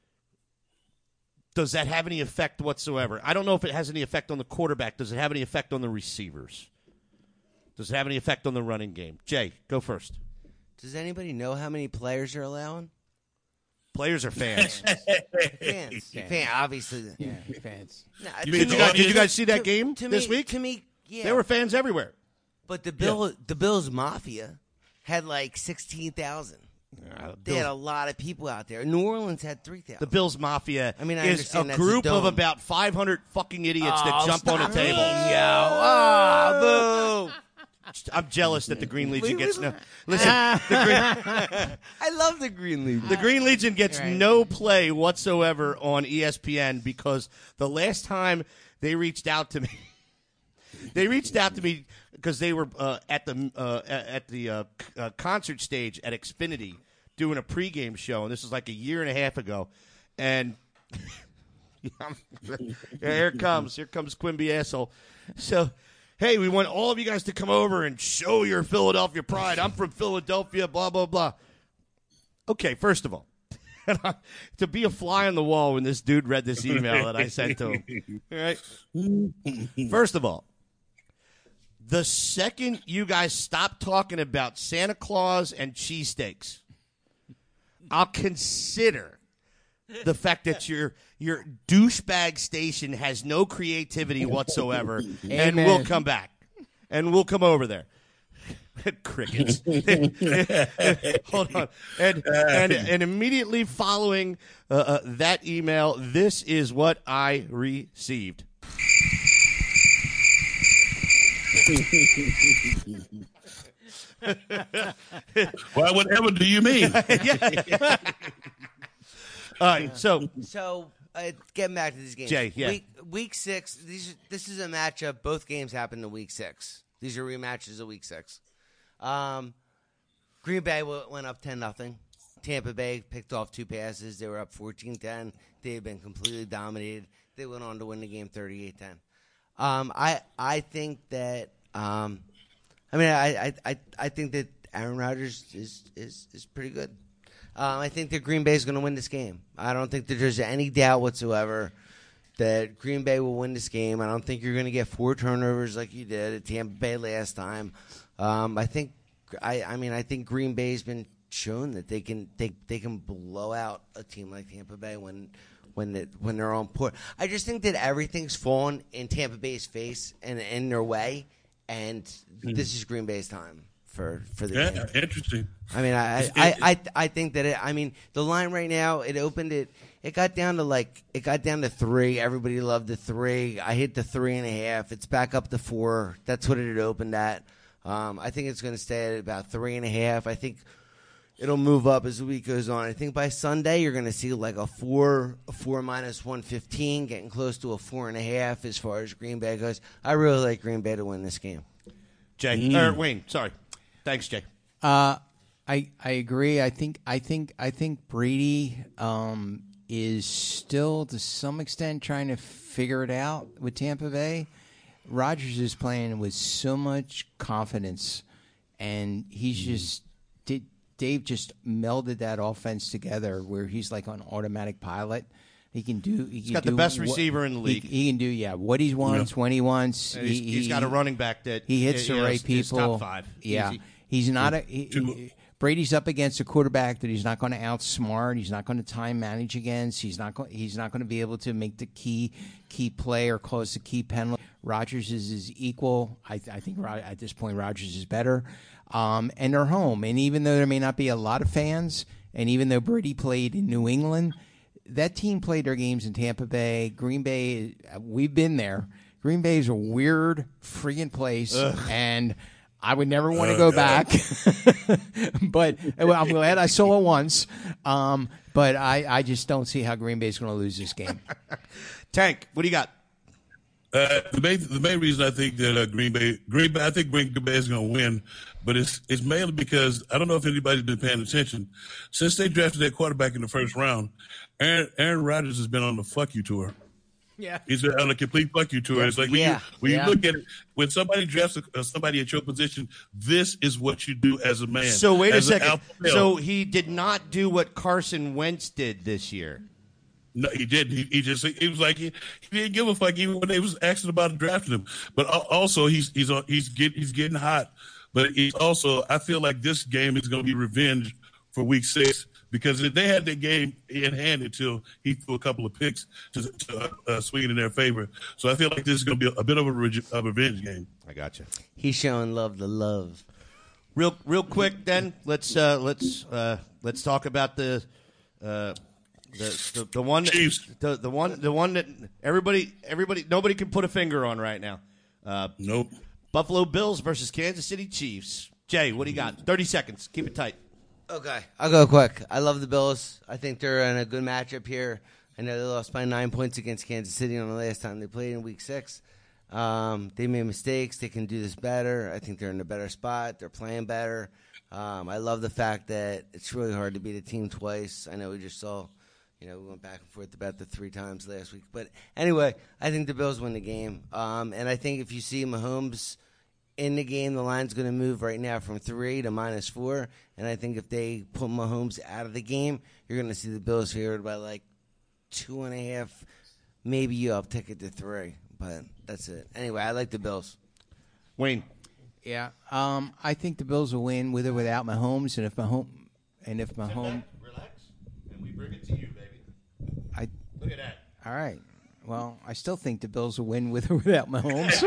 Does that have any effect whatsoever? I don't know if it has any effect on the quarterback. Does it have any effect on the receivers? Does it have any effect on the running game? Jay, go first. Does anybody know how many players you're allowing? Players are fans. Fans. Fan, obviously. Yeah, fans. Nah, You to mean Did you me- guys, did you guys see that to- game to this me, week? To me, yeah. There were fans everywhere. But the Bill, the Bills Mafia had like sixteen thousand. They had a lot of people out there. New Orleans had three thousand. The Bills Mafia I mean, I is understand a that's a group of dome. about five hundred fucking idiots that Oh, jump on a stop table. it, Yo, oh, boo. I'm jealous that the Green Legion gets no. Listen, the Green, I love the Green Legion. the Green Legion gets Right. no play whatsoever on E S P N because the last time they reached out to me, they reached out to me because they were uh, at the uh, at the uh, c- uh, concert stage at Xfinity doing a pregame show, and this was like a year and a half ago, and here it comes, here comes Quimby asshole. So. Hey, we want all of you guys to come over and show your Philadelphia pride. I'm from Philadelphia, blah, blah, blah. Okay, first of all, to be a fly on the wall when this dude read this email that I sent to him. All right? First of all, the second you guys stop talking about Santa Claus and cheesesteaks, I'll consider the fact that your your douchebag station has no creativity whatsoever, and Amen. we'll come back, and we'll come over there. Crickets. Hold on, and and and immediately following uh, uh, that email, this is what I received. Well, whatever do you mean? All right, so So, uh, getting back to these games. Jay, yeah. Week, week six, these, this is a matchup. Both games happened in week six. These are rematches of week six. Um, Green Bay w- went up ten nothing. Tampa Bay picked off two passes. They were up fourteen ten. They had been completely dominated. They went on to win the game thirty-eight ten. Um, I I think that um, I mean I, I, I, I think that Aaron Rodgers is is, is pretty good. Um, I think that Green Bay is going to win this game. I don't think that there's any doubt whatsoever that Green Bay will win this game. I don't think you're going to get four turnovers like you did at Tampa Bay last time. Um, I think I, I mean I think Green Bay's been shown that they can they they can blow out a team like Tampa Bay when when it, when they're on port. I just think that everything's fallen in Tampa Bay's face and in their way, and mm. this is Green Bay's time for for the Yeah, game. interesting. I mean, I It- I, it- I I think that it. I mean, the line right now it opened it. It got down to like it got down to three. Everybody loved the three. I hit the three and a half. It's back up to four. That's what it had opened at. Um, I think it's going to stay at about three and a half. I think it'll move up as the week goes on. I think by Sunday you're going to see like a four, a four minus one fifteen, getting close to a four and a half as far as Green Bay goes. I really like Green Bay to win this game. Jay Mm. or Wayne, sorry, thanks, Jay. Uh, I I agree. I think I think I think Brady um, is still to some extent trying to figure it out with Tampa Bay. Rodgers is playing with so much confidence, and he's just did. Dave just melded that offense together where he's like on automatic pilot. He can do. He He's can got the do best what- receiver in the he- league. He, can do yeah what he wants when he wants. And he's, He- he's got a he- running back that he hits you the know, right is- is people. top five. Yeah, Easy. he's not a. He, Two- he- Brady's up against a quarterback that he's not going to outsmart. He's not going to time manage against. He's not going. He's not going to be able to make the key key play or cause the key penalty. Rodgers is his equal. I, I think Rod- at this point Rodgers is better, um, and they're home. And even though there may not be a lot of fans, and even though Brady played in New England, that team played their games in Tampa Bay. Green Bay, we've been there. Green Bay is a weird freaking place, Ugh. and I would never want to oh, go God. back. But I'm glad I saw it once. Um, but I, I just don't see how Green Bay is going to lose this game. Tank, what do you got? Uh, the main the main reason I think that uh, Green Bay Green Bay I think Green Bay is going to win, but it's it's mainly because I don't know if anybody's been paying attention since they drafted that quarterback in the first round. Aaron Aaron Rodgers has been on the fuck you tour. Yeah, he's on a complete fuck you tour. It's like when, yeah. you, when yeah. you look at it, when somebody drafts a, somebody at your position, this is what you do as a man. So wait a second. So he did not do what Carson Wentz did this year. No, he didn't. He, he just he was like he, he didn't give a fuck even when they was asking about drafting him. But also he's he's on he's getting he's getting hot. But he's also I feel like this game is going to be revenge for Week Six. Because they had their game in hand until he threw a couple of picks to, to uh, swing it in their favor. So I feel like this is going to be a, a bit of a, re- a revenge game. I got you. He's showing love to love. Real, real quick, then let's uh, let's uh, let's talk about the uh, the, the the one Chiefs. the the one the one that everybody everybody nobody can put a finger on right now. Uh, nope. Buffalo Bills versus Kansas City Chiefs. Jay, what do you got? Thirty seconds. Keep it tight. Okay, I'll go quick. I love the Bills. I think they're in a good matchup here. I know they lost by nine points against Kansas City on the last time they played in Week Six. Um, they made mistakes. They can do this better. I think they're in a better spot. They're playing better. Um, I love the fact that it's really hard to beat a team twice. I know we just saw, you know, we went back and forth about the three times last week. But anyway, I think the Bills win the game. Um, and I think if you see Mahomes in the game, the line's going to move right now from three to minus four. And I think if they put Mahomes out of the game, you're going to see the Bills favored by like two and a half. Maybe you uptick it to three. But that's it. Anyway, I like the Bills. Wayne. Yeah. Um, I think the Bills will win with or without Mahomes. And if Mahomes, and if Mahomes, relax, and we bring it to you, baby. I look at that. All right. Well, I still think the Bills will win with or without Mahomes.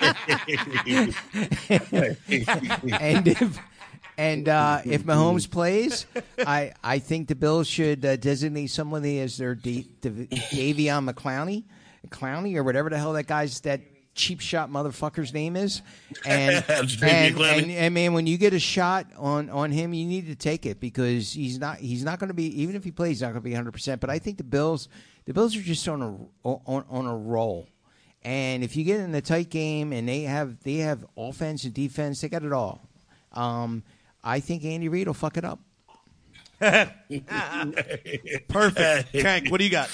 and if and uh, if Mahomes plays, I I think the Bills should uh, designate somebody as their D- D- Davion McClowney, Clowney or whatever the hell that guy's that cheap shot motherfucker's name is. And and, and and man, when you get a shot on, on him, you need to take it because he's not he's not going to be, even if he plays, he's not going to be one hundred percent. But I think the Bills. The Bills are just on a on, on a roll, and if you get in a tight game and they have they have offense and defense, they got it all. Um, I think Andy Reid will fuck it up. Perfect, Tank. What do you got?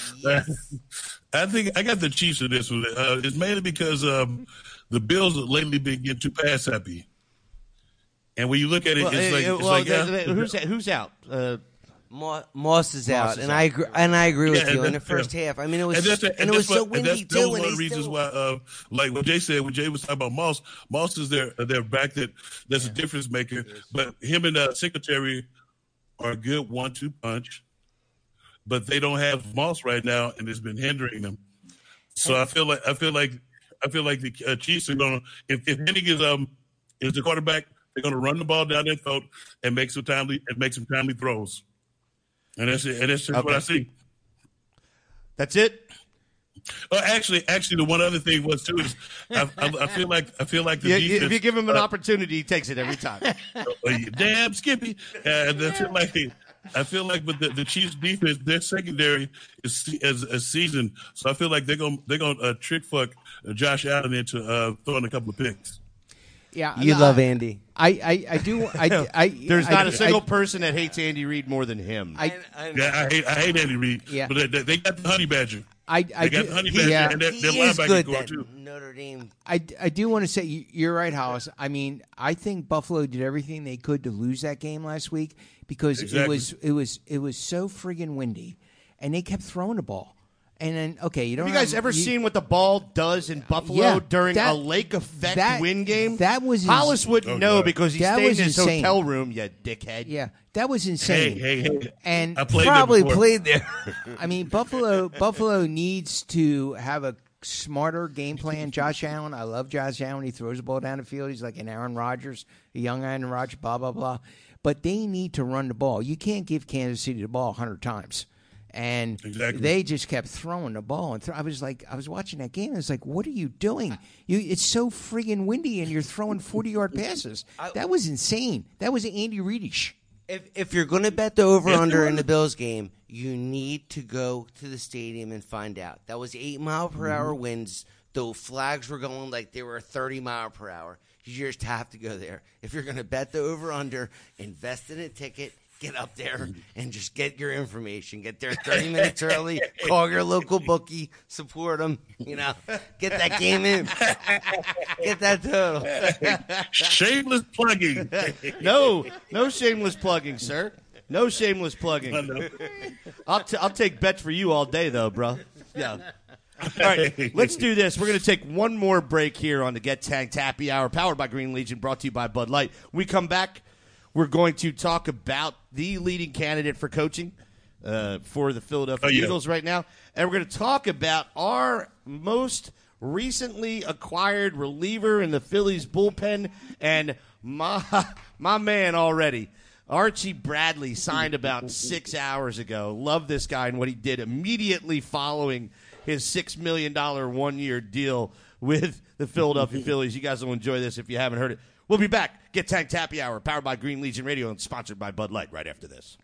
I think I got the Chiefs in this one. Uh, it's mainly because um, the Bills have lately been getting too pass happy, and when you look at it, well, it's like, uh, it's well, like the, the, who's who's out? Uh, Moss is out, Moss is and out. I agree. And I agree with yeah, you. In the first yeah. half, I mean, it was and, and, and it was what, so windy and too. That was one of the reasons still... why, uh, like what Jay said, when Jay was talking about Moss, Moss is their their back that that's yeah. a difference maker. But him and uh, Secretary are a good one two punch, but they don't have Moss right now, and it's been hindering them. So I feel like I feel like I feel like the uh, Chiefs are going to if if Hennig is um is the quarterback, they're going to run the ball down their throat and make some timely and make some timely throws. And that's it. And that's just okay. what I see. That's it. Oh, actually, actually, the one other thing was too is I, I, I feel like I feel like the yeah, defense, if you give him an uh, opportunity, he takes it every time. Damn, Skippy! And I feel like I feel like with the, the Chiefs' defense, their secondary is as a season, so I feel like they're gonna they're gonna uh, trick fuck Josh Allen into uh, throwing a couple of picks. Yeah, you no, love Andy. I, I, I do. I, I There's I, not I, a single I, person that hates Andy Reid more than him. I, I, yeah, I hate I hate Andy Reid. Yeah. But they, they got the Honey Badger. I, I they got do, the Honey he, Badger, yeah. and their, he their is linebacker good. core That too. Notre Dame. I, I do want to say you're right, Hollis. I mean, I think Buffalo did everything they could to lose that game last week because exactly. it was it was it was so friggin' windy, and they kept throwing the ball. And then, okay, you don't. Have you guys have, ever you, seen what the ball does in Buffalo yeah, during that, a lake effect that, win game? That was Hollis ins- wouldn't oh, know God. because he that stayed was in his insane. hotel room. You dickhead. Yeah, that was insane. Hey, hey, hey! And I played Probably there played there. I mean, Buffalo Buffalo needs to have a smarter game plan. Josh Allen, I love Josh Allen. He throws the ball down the field. He's like an Aaron Rodgers, a young Aaron Rodgers, blah, blah, blah. But they need to run the ball. You can't give Kansas City the ball one hundred times. And Exactly. they just kept throwing the ball. And th- I was like, I was watching that game. And I was like, what are you doing? You, it's so friggin' windy, and you're throwing forty-yard passes. That was insane. That was Andy Reedish. If if you're going to bet the over under in the Bills game, you need to go to the stadium and find out. That was eight mile per hour winds. The flags were going like they were thirty mile per hour. You just have to go there. If you're going to bet the over under, invest in a ticket. Get up there and just get your information. Get there thirty minutes early. Call your local bookie. Support them. You know, get that game in. Get that total. Shameless plugging. No, no shameless plugging, sir. No shameless plugging. I'll t- I'll take bets for you all day, though, bro. Yeah. All right, let's do this. We're going to take one more break here on the Get Tanked Happy Hour, powered by Green Legion, brought to you by Bud Light. When we come back, we're going to talk about the leading candidate for coaching uh, for the Philadelphia oh, yeah. Eagles right now. And we're going to talk about our most recently acquired reliever in the Phillies bullpen. And my, my man already, Archie Bradley, signed about six hours ago. Love this guy and what he did immediately following his six million dollars one-year deal with the Philadelphia Phillies. You guys will enjoy this if you haven't heard it. We'll be back. Get Tanked Happy Hour, powered by Green Legion Radio and sponsored by Bud Light right after this.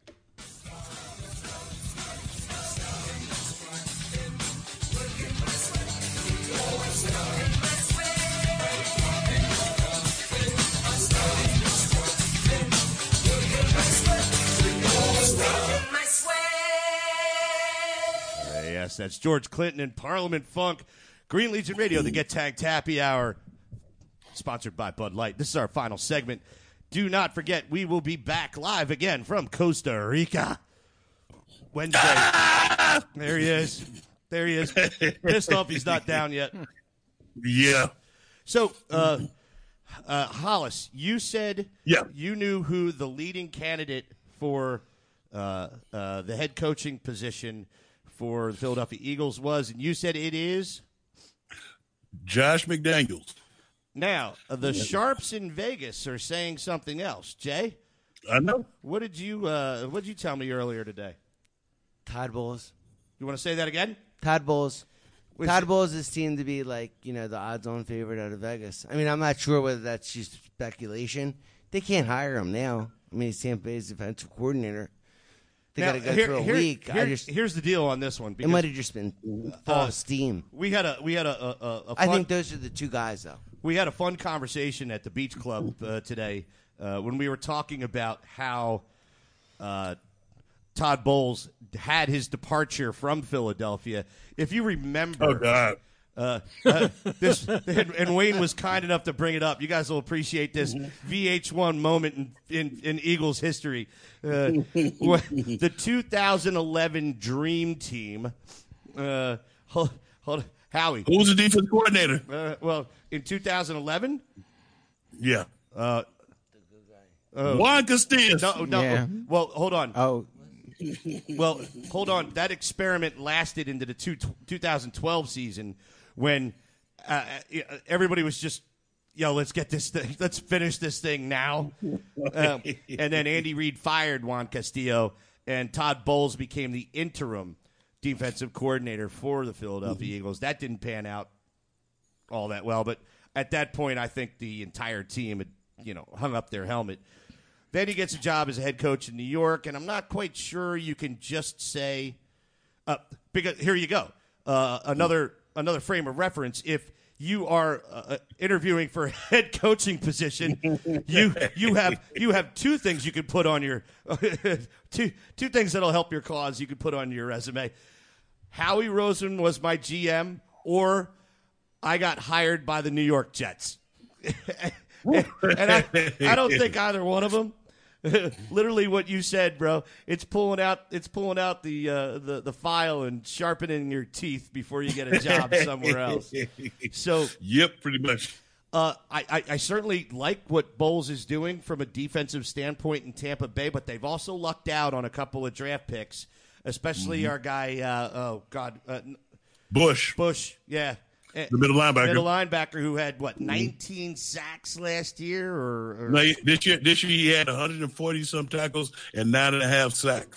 Uh, yes, that's George Clinton and Parliament Funk. Green Legion Radio, the Get Tanked Happy Hour. Sponsored by Bud Light. This is our final segment. Do not forget, we will be back live again from Costa Rica Wednesday. There he is. There he is. Pissed off he's not down yet. Yeah. So, uh, uh, Hollis, you said Yeah. you knew who the leading candidate for uh, uh, the head coaching position for the Philadelphia Eagles was, and you said it is? Josh McDaniels. Now, uh, the Sharps in Vegas are saying something else. Jay, I know. what did you uh, what did you tell me earlier today? Todd Bowles. You want to say that again? Todd Bowles. Which- Todd Bowles is seen to be like, you know, the odds-on favorite out of Vegas. I mean, I'm not sure whether that's just speculation. They can't hire him now. I mean, he's Tampa Bay's defensive coordinator. They got to go here- through a here- week. here- I just, here's the deal on this one. it Because might have just been false steam. we had a we had a, a, a, a I fun- think those are the two guys, though. we had a fun conversation at the Beach Club uh, today uh, when we were talking about how uh, Todd Bowles had his departure from Philadelphia. If you remember, Oh, God. Uh, uh, this and, and Wayne was kind enough to bring it up. You guys will appreciate this V H one moment in, in, in Eagles history. Uh, the two thousand eleven Dream Team. Uh, hold, hold, Howie. Who was the defense coordinator? Uh, well, in two thousand eleven. Yeah. Uh, Juan Castillo. no, no. Yeah. Well, hold on. Oh, Well, hold on. That experiment lasted into the two, twenty twelve season when uh, everybody was just, yo, let's get this thing, let's finish this thing now. Um, and then Andy Reid fired Juan Castillo, and Todd Bowles became the interim defensive coordinator for the Philadelphia Eagles. That didn't pan out all that well, but at that point, I think the entire team had, you know, hung up their helmet. Then he gets a job as a head coach in New York, and I'm not quite sure you can just say, uh, because here you go, uh, another another frame of reference. If you are uh, interviewing for a head coaching position, you you have you have two things you can put on your two two things that'll help your cause. You can put on your resume. Howie Roseman was my G M, or I got hired by the New York Jets. and I, I don't think either one of them. Literally, what you said, bro. It's pulling out. It's pulling out the uh, the the file and sharpening your teeth before you get a job somewhere else. So, Yep, pretty much. uh, I, I I certainly like what Bowles is doing from a defensive standpoint in Tampa Bay, but they've also lucked out on a couple of draft picks, especially Mm-hmm. our guy. Uh, oh God, uh, Bush, Bush. Yeah. the middle linebacker. Middle linebacker who had, what, nineteen sacks last year? Or, or No, he- this year, this year he had one hundred forty some tackles and nine and a half sacks.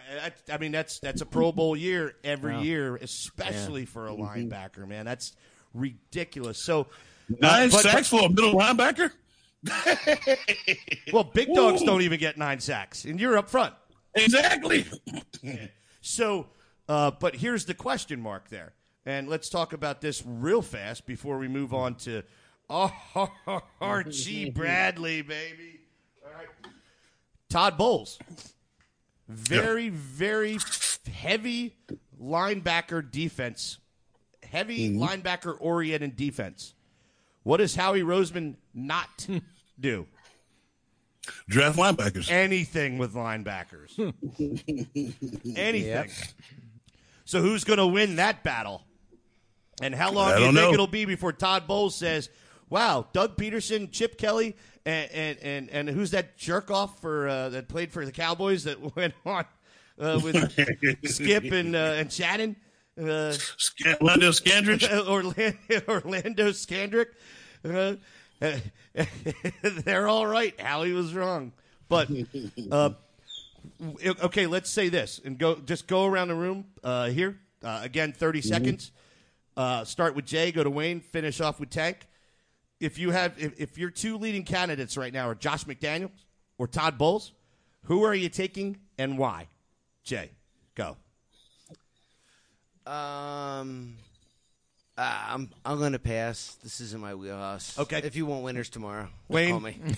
I, I mean, that's that's a Pro Bowl year every Wow. year, especially for a linebacker, man. That's ridiculous. So, uh, Nine but- sacks for a middle linebacker? well, big dogs Ooh. don't even get nine sacks, and you're up front. Exactly. So, uh, but here's the question mark there. And let's talk about this real fast before we move on to oh, Archie Bradley, baby. All right. Todd Bowles. Very, very heavy linebacker defense. Heavy Mm-hmm. linebacker-oriented defense. What does Howie Roseman not do? Draft linebackers. Anything with linebackers. Anything. Yep. So who's going to win that battle? And how long I do you don't think know. it'll be before Todd Bowles says, wow, Doug Peterson, Chip Kelly, and and, and, and who's that jerk off for uh, that played for the Cowboys that went on uh, with Skip and uh, and Shannon? Uh, Orlando Scandrich. Orlando, Orlando Scandrick. Uh, they're all right. Howie was wrong. But, uh, okay, let's say this and go. Just go around the room uh, here. Uh, again, thirty seconds. Uh, start with Jay, go to Wayne, finish off with Tank. If you have, if, if your two leading candidates right now are Josh McDaniels or Todd Bowles, who are you taking and why? Jay, go. Um, uh, I'm I'm gonna pass. This isn't my wheelhouse. Okay. If you want winners tomorrow, Wayne? call me.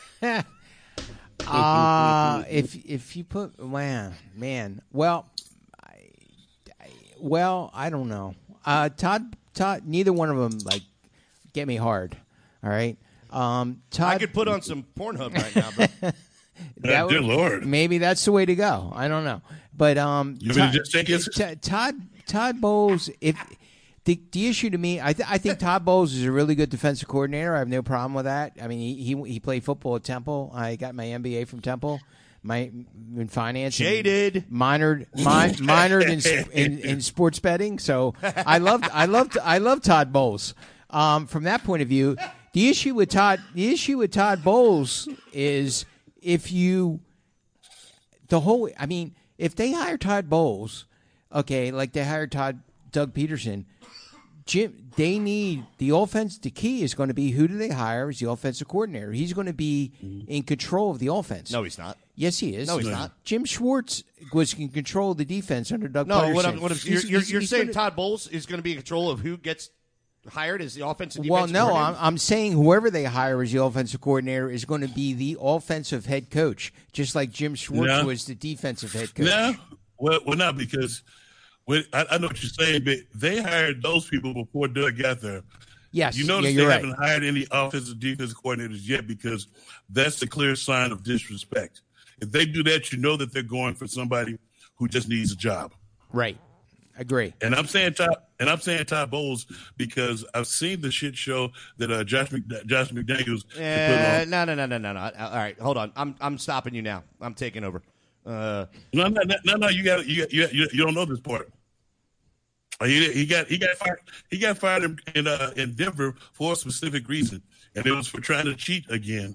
Uh, if if you put man, man, well, I, I, well, I don't know. Uh, Todd, Todd, neither one of them like get me hard. All right. Um, Todd, I could put on some Pornhub right now, but that Dear would- Lord. maybe that's the way to go. I don't know, but um, You want me to just take his- T- Todd Todd Bowles. If the the issue to me, I th- I think Todd Bowles is a really good defensive coordinator. I have no problem with that. I mean, he he, he played football at Temple. I got my M B A from Temple. My in finance, and Jaded. minored, mi- minored in, in in sports betting. So I loved I loved I love Todd Bowles. Um, from that point of view, the issue with Todd the issue with Todd Bowles is if you the whole. I mean, if they hire Todd Bowles, okay, like they hired Todd Doug Peterson. Jim, they need the offense. The key is going to be who do they hire as the offensive coordinator. He's going to be in control of the offense. no, he's not. Yes, he is. No, he's not. Jim Schwartz was in control of the defense under Doug No, Peterson. what I'm, what I'm, you're, He's- you're, he's- you're he's saying gonna- Todd Bowles is going to be in control of who gets hired as the offensive Well, defensive no, I'm, coordinator? I'm saying whoever they hire as the offensive coordinator is going to be the offensive head coach, just like Jim Schwartz No. was the defensive head coach. No, well, well, not because when, I, I know what you're saying, but they hired those people before Doug got there. Yes, You notice yeah, they you're right. haven't hired any offensive defensive coordinators yet because that's the clear sign of disrespect. If they do that, you know that they're going for somebody who just needs a job. Right, agree. And I'm saying Todd, and I'm saying Todd Bowles because I've seen the shit show that uh, Josh Mc, Josh McDaniels put Uh, on. no, no, no, no, no, no. All right, hold on. I'm I'm stopping you now. I'm taking over. Uh, No, no, no, no, no. You got you, got- you, you, you don't know this part. Uh, He, he got he got fired. He got fired in in, uh, in Denver for a specific reason, and it was for trying to cheat again.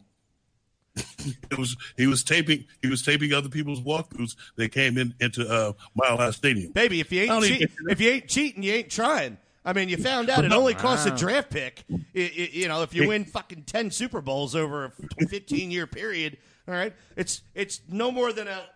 It was he was taping he was taping other people's walkthroughs that came in into uh, Mile High Stadium. baby, if you I ain't don't even- cheating, if you ain't cheating, you ain't trying. I mean, you found out it only costs a draft pick. I- I- you know, if you win fucking ten Super Bowls over a fifteen year period, all right, it's it's no more than a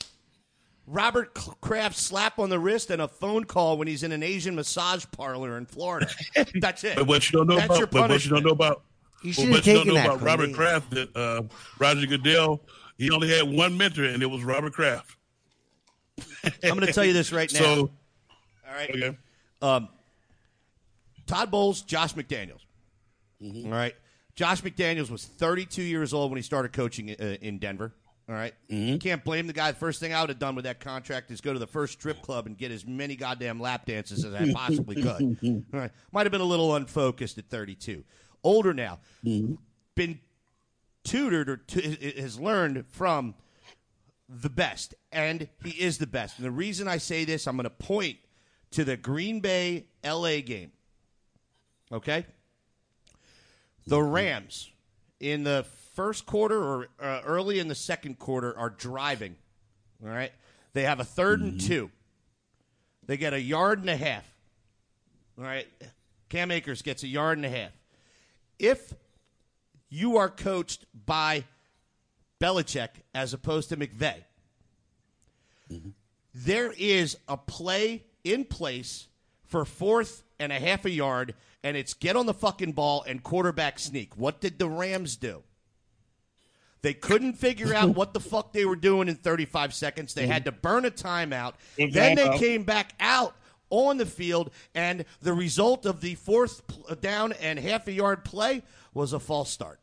Robert Kraft slap on the wrist and a phone call when he's in an Asian massage parlor in Florida. That's it. But what you don't know That's your about, but what you don't punishment. know about, You but should what have you don't taken know that about from Robert me. Kraft, that uh, Roger Goodell, he only had one mentor, and it was Robert Kraft. I'm going to tell you this right now. So, all right. okay. Um, Todd Bowles, Josh McDaniels. All right. Josh McDaniels was thirty-two years old when he started coaching uh, in Denver. All right? Can't blame the guy. The first thing I would have done with that contract is go to the first strip club and get as many goddamn lap dances as I possibly could. All right. Might have been a little unfocused at thirty-two. Older now. Been tutored or t- has learned from the best, and he is the best. And the reason I say this, I'm going to point to the Green Bay L A game. Okay? The Rams in the first quarter or uh, early in the second quarter are driving. All right? They have a third mm-hmm. and two. They get a yard and a half. All right. Cam Akers gets a yard and a half. If you are coached by Belichick as opposed to McVay, mm-hmm. there is a play in place for fourth and a half a yard, and it's get on the fucking ball and quarterback sneak. What did the Rams do? They couldn't figure out what the fuck they were doing in thirty-five seconds. They had to burn a timeout. Then they came back out on the field, and the result of the fourth down and half a yard play was a false start.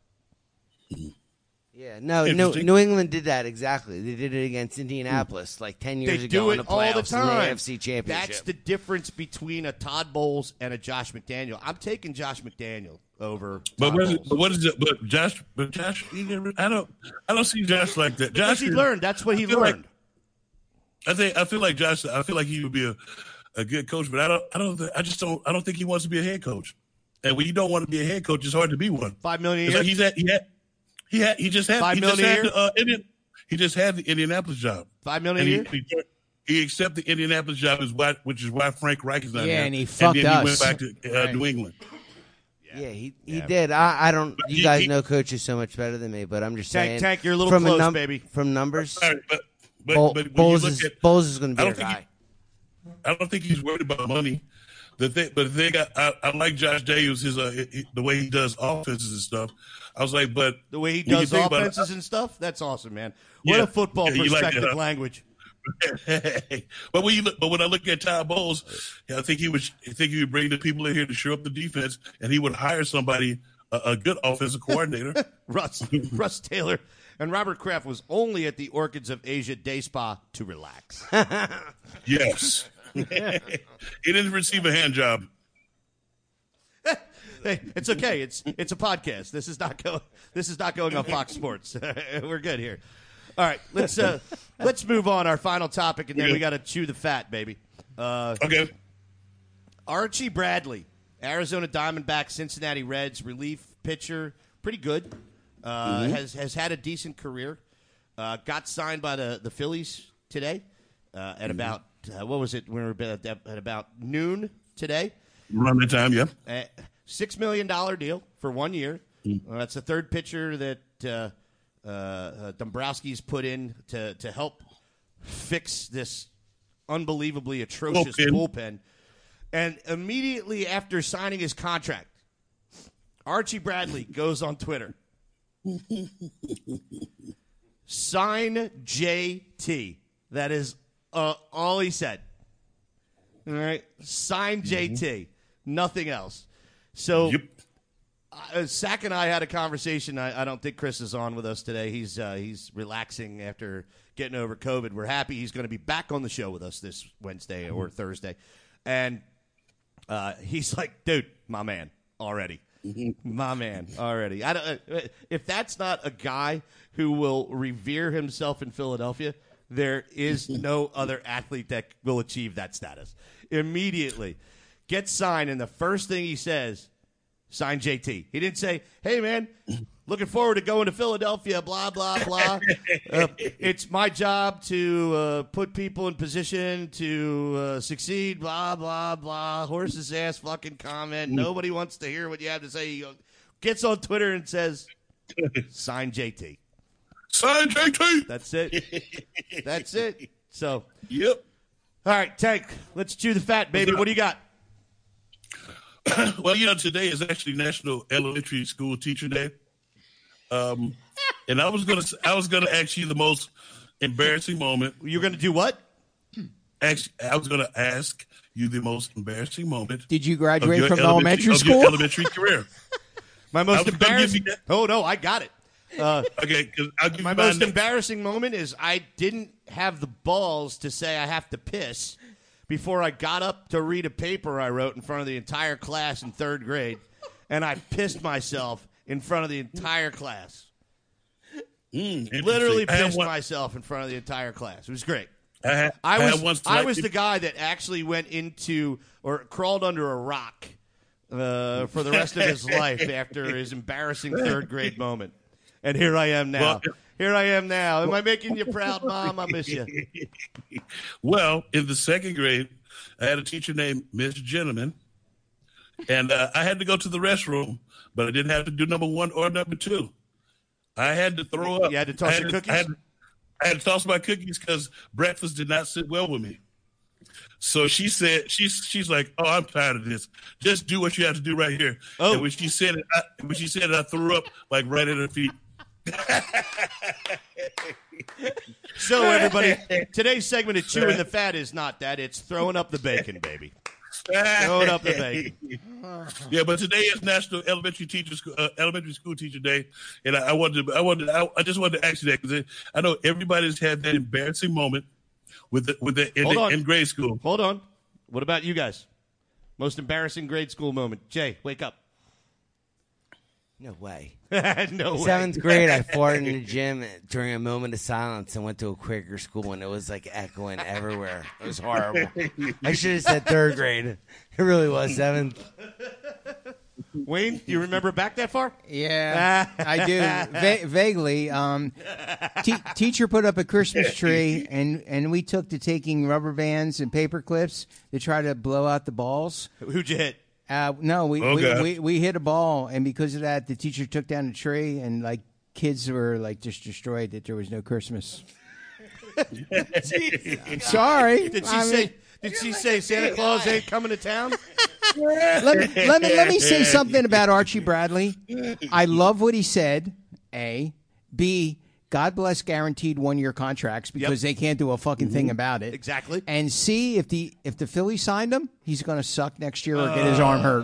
Yeah, no, no, New England did that exactly. They did it against Indianapolis like ten years they ago do it in the all playoffs the time. in the A F C Championship. That's the difference between a Todd Bowles and a Josh McDaniel. I'm taking Josh McDaniel over. But Todd what is, Bowles. but what is it? But Josh, but Josh, he never, I don't, I don't see Josh like that. Josh, because he learned. That's what he learned. learned. Like, I think I feel like Josh. I feel like he would be a, a good coach, but I don't. I don't. I just don't. I don't think he wants to be a head coach. And when you don't want to be a head coach, it's hard to be one. Five million a It's year. like he's at. He had. He had. He just had. Five he million just a had year? the, uh, Indian, He just had the Indianapolis job. Five million and a year. He, he, he accepted the Indianapolis job, is why, which is why Frank Reich is not Yeah, there. and he fucked and then us. he went back to uh, Right. New England. Yeah, he he Yeah. did. I, I don't. You He- guys he- know coaches so much better than me, but I'm just Tank, saying. Tank, you're a little from close, num- baby. From numbers, All right, but but, Bol- but when Bowles you look is at, Bowles is going to I be our don't think guy. I don't think he's worried about money. The thing, but the thing, I, I, I like Josh Daniels, his uh, he, the way he does offenses and stuff. I was like, but The way he when you does think about it, offenses and stuff, that's awesome, man. What Yeah. a football Yeah, you like perspective that, huh? language. but when you look, but when I look at Todd Bowles, I think he would, I think he would bring the people in here to shore up the defense, and he would hire somebody, a, a good offensive coordinator. Russ, Russ Taylor, and Robert Kraft was only at the Orchids of Asia Day Spa to relax. Yes, he didn't receive a hand job. Hey, it's okay. It's it's a podcast. This is not going. This is not going on Fox Sports. We're good here. All right, let's uh, let's move on. Our final topic, and then we got to chew the fat, baby. Uh, Okay. Archie Bradley, Arizona Diamondbacks, Cincinnati Reds relief pitcher, pretty good. Uh, Mm-hmm. Has has had a decent career. Uh, got signed by the the Phillies today uh, at Mm-hmm. about uh, what was it? We were at, at about noon today. Around that time, yeah. Uh, Six million dollar deal for one year. Mm-hmm. Uh, that's the third pitcher that uh, uh, uh, Dombrowski's put in to to help fix this unbelievably atrocious Bullpen. bullpen. And immediately after signing his contract, Archie Bradley goes on Twitter. Sign J T. That is uh, all he said. All right. Sign J T. Nothing else. So Yep. uh, Sack and I had a conversation. I, I don't think Chris is on with us today. He's uh, he's relaxing after getting over COVID. We're happy he's going to be back on the show with us this Wednesday or Thursday. And uh, he's like, dude, my man, already. My man, already. I don't, uh, if that's not a guy who will revere himself in Philadelphia, there is no other athlete that will achieve that status. Immediately gets signed, and the first thing he says, sign J T. He didn't say, hey, man, looking forward to going to Philadelphia, blah, blah, blah. uh, it's my job to uh, put people in position to uh, succeed, blah, blah, blah. Horse's ass fucking comment. Nobody wants to hear what you have to say. He gets on Twitter and says, sign J T. Sign J T. That's it. That's it. So, Yep. all right, Tank, let's chew the fat, baby. What do you got? Well, you know, today is actually National Elementary School Teacher Day, um, and I was gonna, I was gonna ask you the most embarrassing moment. You're going to do what? Actually, I was gonna ask you the most embarrassing moment. Did you of graduate your from elementary of your school? elementary career. My I most was gonna give you embarrassing. that. Oh no, I got it. Uh, Okay, because I'll give my you most mine embarrassing moment is I didn't have the balls to say I have to piss before I got up to read a paper I wrote in front of the entire class in third grade, and I pissed myself in front of the entire class. Mm, Literally interesting. I had pissed one- myself in front of the entire class. It was great. I, had, I I was had once I like- was the guy that actually went into or crawled under a rock uh, for the rest of his life after his embarrassing third grade moment, and here I am now. Well, Here I am now. Am I making you proud, Mom? I miss you. Well, in the second grade, I had a teacher named Miss Gentleman, and uh, I had to go to the restroom, but I didn't have to do number one or number two. I had to throw up. You had to toss I your had cookies? To, I, had to, I had to toss my cookies because breakfast did not sit well with me. So she said, she's she's like, oh, I'm tired of this. Just do what you have to do right here. Oh. And when she said it, I, when she said it, I threw up like right at her feet. So, everybody, today's segment of Chewing the Fat is not that. It's throwing up the bacon, baby. Throwing up the bacon. Yeah, but today is National Elementary Teachers uh, Elementary School Teacher Day, and I, I wanted, to, I wanted, I, I just wanted to ask you that because I know everybody's had that embarrassing moment with the, with the in, Hold the, on. in grade school. Hold on. What about you guys? Most embarrassing grade school moment. Jay, wake up. No way. No way. Seventh grade, I fought in the gym during a moment of silence and went to a Quaker school, and it was like echoing everywhere. It was horrible. I should have said third grade. It really was seventh. Wayne, do you remember back that far? Yeah, I do. Va- vaguely. Um, te- teacher put up a Christmas tree, and, and we took to taking rubber bands and paper clips to try to blow out the balls. Who'd you hit? Uh, no, we, Oh, we, God. we we hit a ball, and because of that, the teacher took down the tree, and like kids were like just destroyed that there was no Christmas. Sorry, Did she I mean, say? Did she say Santa Claus ain't coming to town? let me let me let me say something about Archie Bradley. I love what he said. A, B. God bless guaranteed one year contracts because Yep. they can't do a fucking thing about it. Exactly. And C, if the if the Phillies signed him, he's going to suck next year or get his arm hurt.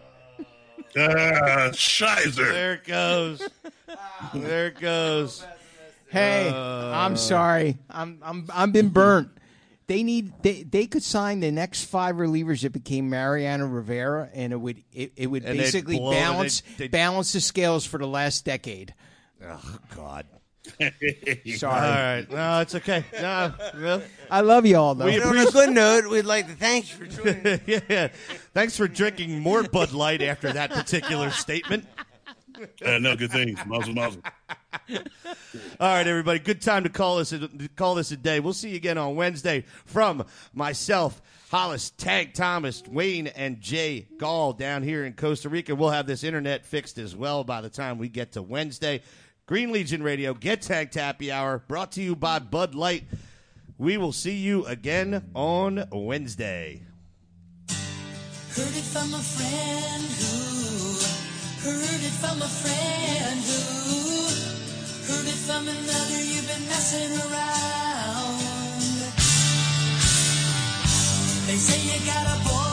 Ah, Shizer. There it goes. There it goes. Hey, I'm sorry. I'm I'm I'm been burnt. They need they, they could sign the next five relievers that became Mariano Rivera, and it would it, it would And they'd basically blow, and balance they'd- they'd- balance the scales for the last decade. Oh God. Sorry. All right. No, it's okay. No. Well, I love you all though. We- And on a good note, we'd like to thank you for joining. yeah. Thanks for drinking more Bud Light after that particular statement. Uh, no, good things. Muzzle, muzzle. All right, everybody. Good time to call us a, call this a day. We'll see you again on Wednesday. From myself, Hollis, Tank Thomas, Wayne, and Jay Gall down here in Costa Rica. We'll have this internet fixed as well by the time we get to Wednesday. Green Legion Radio, Get Tagged Happy Hour, brought to you by Bud Light. We will see you again on Wednesday. Heard it from a friend who heard it from a friend who heard it from another. You've been messing around. They say you got a boy.